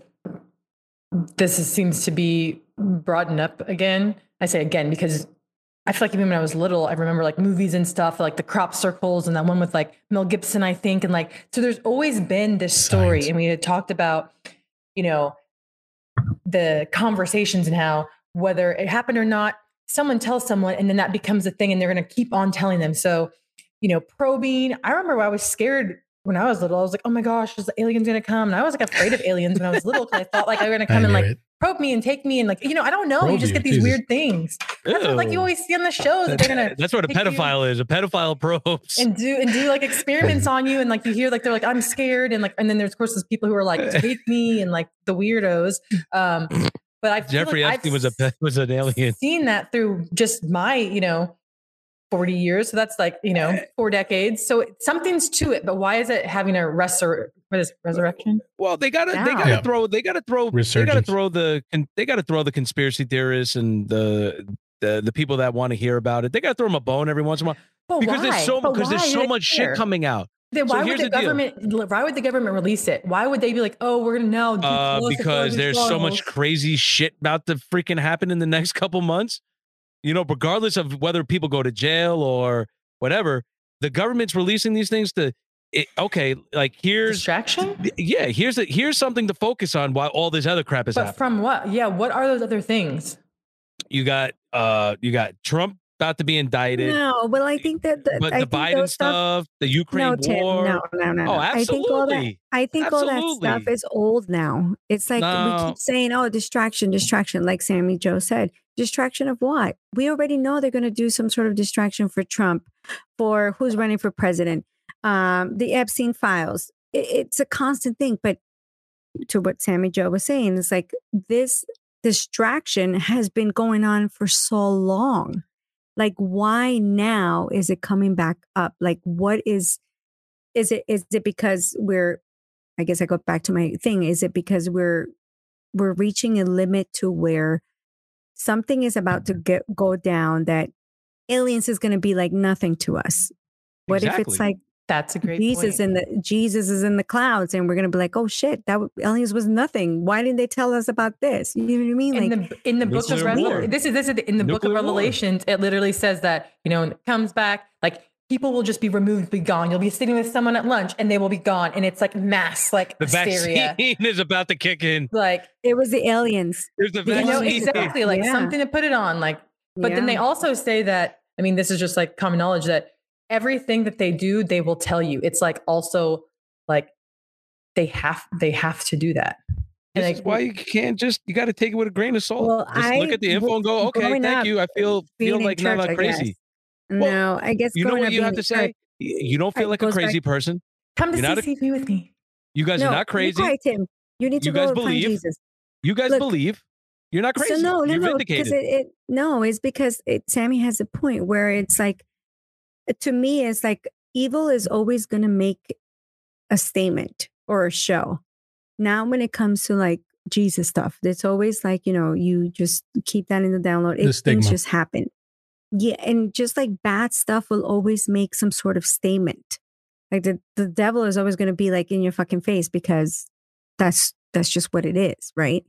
this is, seems to be broadened up again. I say again because I feel like even when I was little, I remember like movies and stuff, like the crop circles and that one with like Mel Gibson, I think. And like, so there's always been this story. Science. And we had talked about, you know, the conversations and how whether it happened or not, someone tells someone and then that becomes a thing and they're going to keep on telling them. So, you know, probing, I remember I was scared when I was little. I was like, oh my gosh, is the aliens going to come? And I was like afraid of aliens when I was little because I thought like they were going to come and like it. probe me and take me and like, you know, I don't know. Probe you just you. get these Jesus. weird things. That's what, like you always see on the shows that they're going to. That's what a pedophile is. A pedophile probes. And do, and do like experiments on you. And like, you hear like, they're like, I'm scared. And like, and then there's of course those people who are like, take me and like the weirdos. Um, but I Jeffrey like Epstein was a, was an alien. Seen that through just my, you know, forty years. So that's like, you know, four decades. So something's to it, but why is it having a resur- what is it, resurrection? Well, they gotta, Now. they gotta Yeah. throw, they gotta throw, they Resurgence. gotta throw the, they gotta throw the conspiracy theorists and the, the, the people that want to hear about it. They gotta throw them a bone every once in a while But because why? there's so, But because there's why do so they much care? shit coming out. Then So why here's would the, the deal. government, why would the government release it? Why would they be like, oh, we're going to now do Uh, close because to there's so much crazy shit about to freaking happen in the next couple months. You know, regardless of whether people go to jail or whatever, the government's releasing these things to, it, okay, like here's distraction. yeah, here's a, here's something to focus on while all this other crap is But happening. from what? Yeah, what are those other things? You got uh, you got Trump about to be indicted, No, well, I think that the, but I the think Biden those stuff, the Ukraine no, Tim, war. no, no, no, Oh, no. I think all that. absolutely. I think all that Absolutely. stuff is old now. It's like we No. keep saying, "Oh, distraction, distraction," like Sammy Joe said. Distraction of what? We already know they're going to do some sort of distraction for Trump, for who's running for president, um, the Epstein files. It, it's a constant thing. But to what Sammy Joe was saying, it's like this distraction has been going on for so long. Like, why now is it coming back up? Like, what is, is it, is it because we're, I guess I go back to my thing. Is it because we're, we're reaching a limit to where something is about to get, go down that aliens is going to be like nothing to us? What if it's Exactly. like That's a great Jesus point. in the, Jesus is in the clouds and we're going to be like, oh shit, that w- aliens was nothing. Why didn't they tell us about this? You know what I mean? in Like, the in the book of Nuclear war. Revelation, this is this is in the book of Nuclear war. Revelations. It literally says that, you know, when it comes back, like people will just be removed, be gone. You'll be sitting with someone at lunch and they will be gone, and it's like mass, like The hysteria. vaccine is about to kick in. Like, it was the aliens. There's the You you know, vaccine. exactly, like Yeah. something to put it on. Like, but then Yeah. they also say that. I mean, this is just like common knowledge that everything that they do, they will tell you. It's like also like they have they have to do that. And This like, is why you can't just, you got to take it with a grain of salt. Well, just I look at the info and go, okay, growing thank up, you. I feel being feel in like church, not I crazy. guess. No, I guess You know growing what up you being have in to church- say? You you don't feel It like a goes back- crazy person. come to You're not a- C C P with me. You guys no, are not be crazy. quiet, Tim. You need to You go guys and find believe. Jesus. You guys Look, believe. You're not crazy. So no, no, You're no, vindicated. because it, it no, it's because it, Sammy has a point where it's like, to me, it's like evil is always going to make a statement or a show. Now, when it comes to like Jesus stuff, it's always like, you know, you just keep that in the download. The It, things stigma. just happen. Yeah, and just like bad stuff will always make some sort of statement. Like the, the devil is always going to be like in your fucking face because that's that's just what it is, right?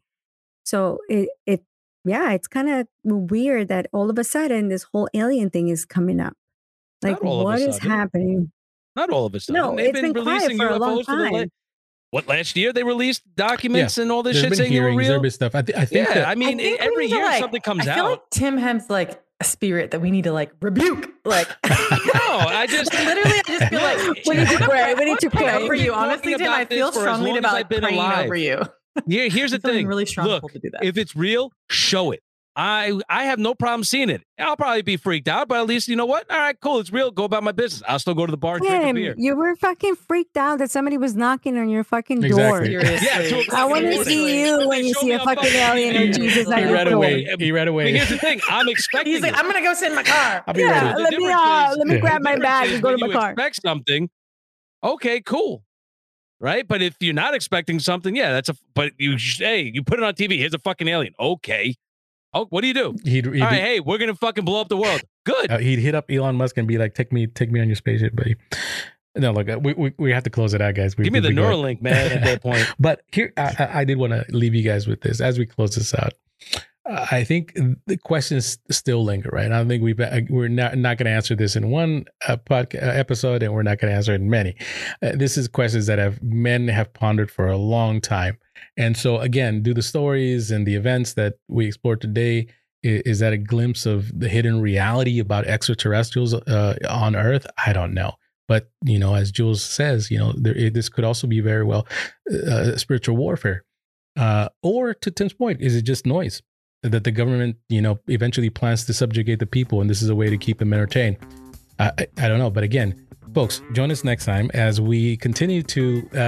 So it it yeah, it's kind of weird that all of a sudden this whole alien thing is coming up. Like, Not all of a what is sudden. happening? Not all of a sudden. No, They've it's been quiet for a long for the la- time. what, last year they released documents and all this There's shit been saying they were hearings, real? there's been stuff. I, th- I think Yeah, that I mean, I think every we need to, year like- something comes I feel out. like Tim has like spirit that we need to like rebuke. Like, no, I just literally, I just feel like We need to pray. We need to pray pray. for you. Talking Honestly, Tim, about I feel this for as strongly long as about I've like, been praying alive. over you. Yeah, here's the I'm feeling thing. really strong Look, to do that. if it's real, show it. I I have no problem seeing it. I'll probably be freaked out, but at least you know what? All right, cool. It's real. Go about my business. I'll still go to the bar and drink a Tim, beer. you were fucking freaked out that somebody was knocking on your fucking door. Exactly. Seriously. Yeah, two o'clock I in want the to morning. see you When when they you show see me a fucking alien or alien. Jesus at He your ran door. away. He ran But away. here's the thing. I'm expecting He's like, it. I'm gonna go sit in my car. I'll be Yeah, ready. The let me difference uh, is- let me Yeah. grab the my difference bag is and go when to my you car. expect something, okay, cool. Right? But if you're not expecting something, yeah, that's a, but you, hey, you put it on T V. Here's a fucking alien. Okay. Oh, what do you do? He'd, he'd, All right, hey, we're going to fucking blow up the world. Good. uh, he'd hit up Elon Musk and be like, "Take me, take me on your spaceship, buddy." No, look, uh, we we, we have to close it out, guys. We, Give me we- the we got- Neuralink, man, at that point. But here, I, I I did want to leave you guys with this as we close this out. Uh, I think the questions still linger, right? I don't think we've uh, we're not not going to answer this in one uh, podcast uh, episode, and we're not going to answer it in many. Uh, this is questions that have men have pondered for a long time, and so again, do the stories and the events that we explored today. Is, is that a glimpse of the hidden reality about extraterrestrials uh, on Earth? I don't know. But, you know, as Jules says, you know, there, it, this could also be very well uh, spiritual warfare. Uh, or to Tim's point, is it just noise that the government, you know, eventually plans to subjugate the people, and this is a way to keep them entertained? I, I, I don't know. But again, folks, join us next time as we continue to uh,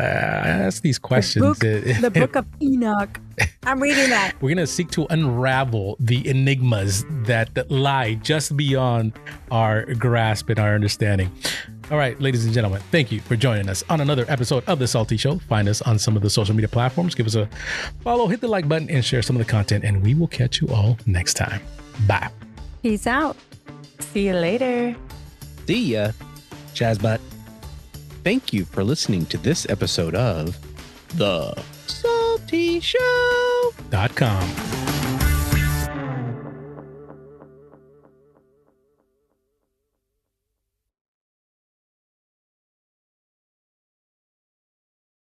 ask these questions. The book, the book of Enoch. I'm reading that. We're going to seek to unravel the enigmas that, that lie just beyond our grasp and our understanding. All right, ladies and gentlemen, thank you for joining us on another episode of The Salty Show. Find us on some of the social media platforms. Give us a follow, hit the like button, and share some of the content, and we will catch you all next time. Bye. Peace out. See you later. See ya. Chazbot. Thank you for listening to this episode of The Salty Show. Dot com.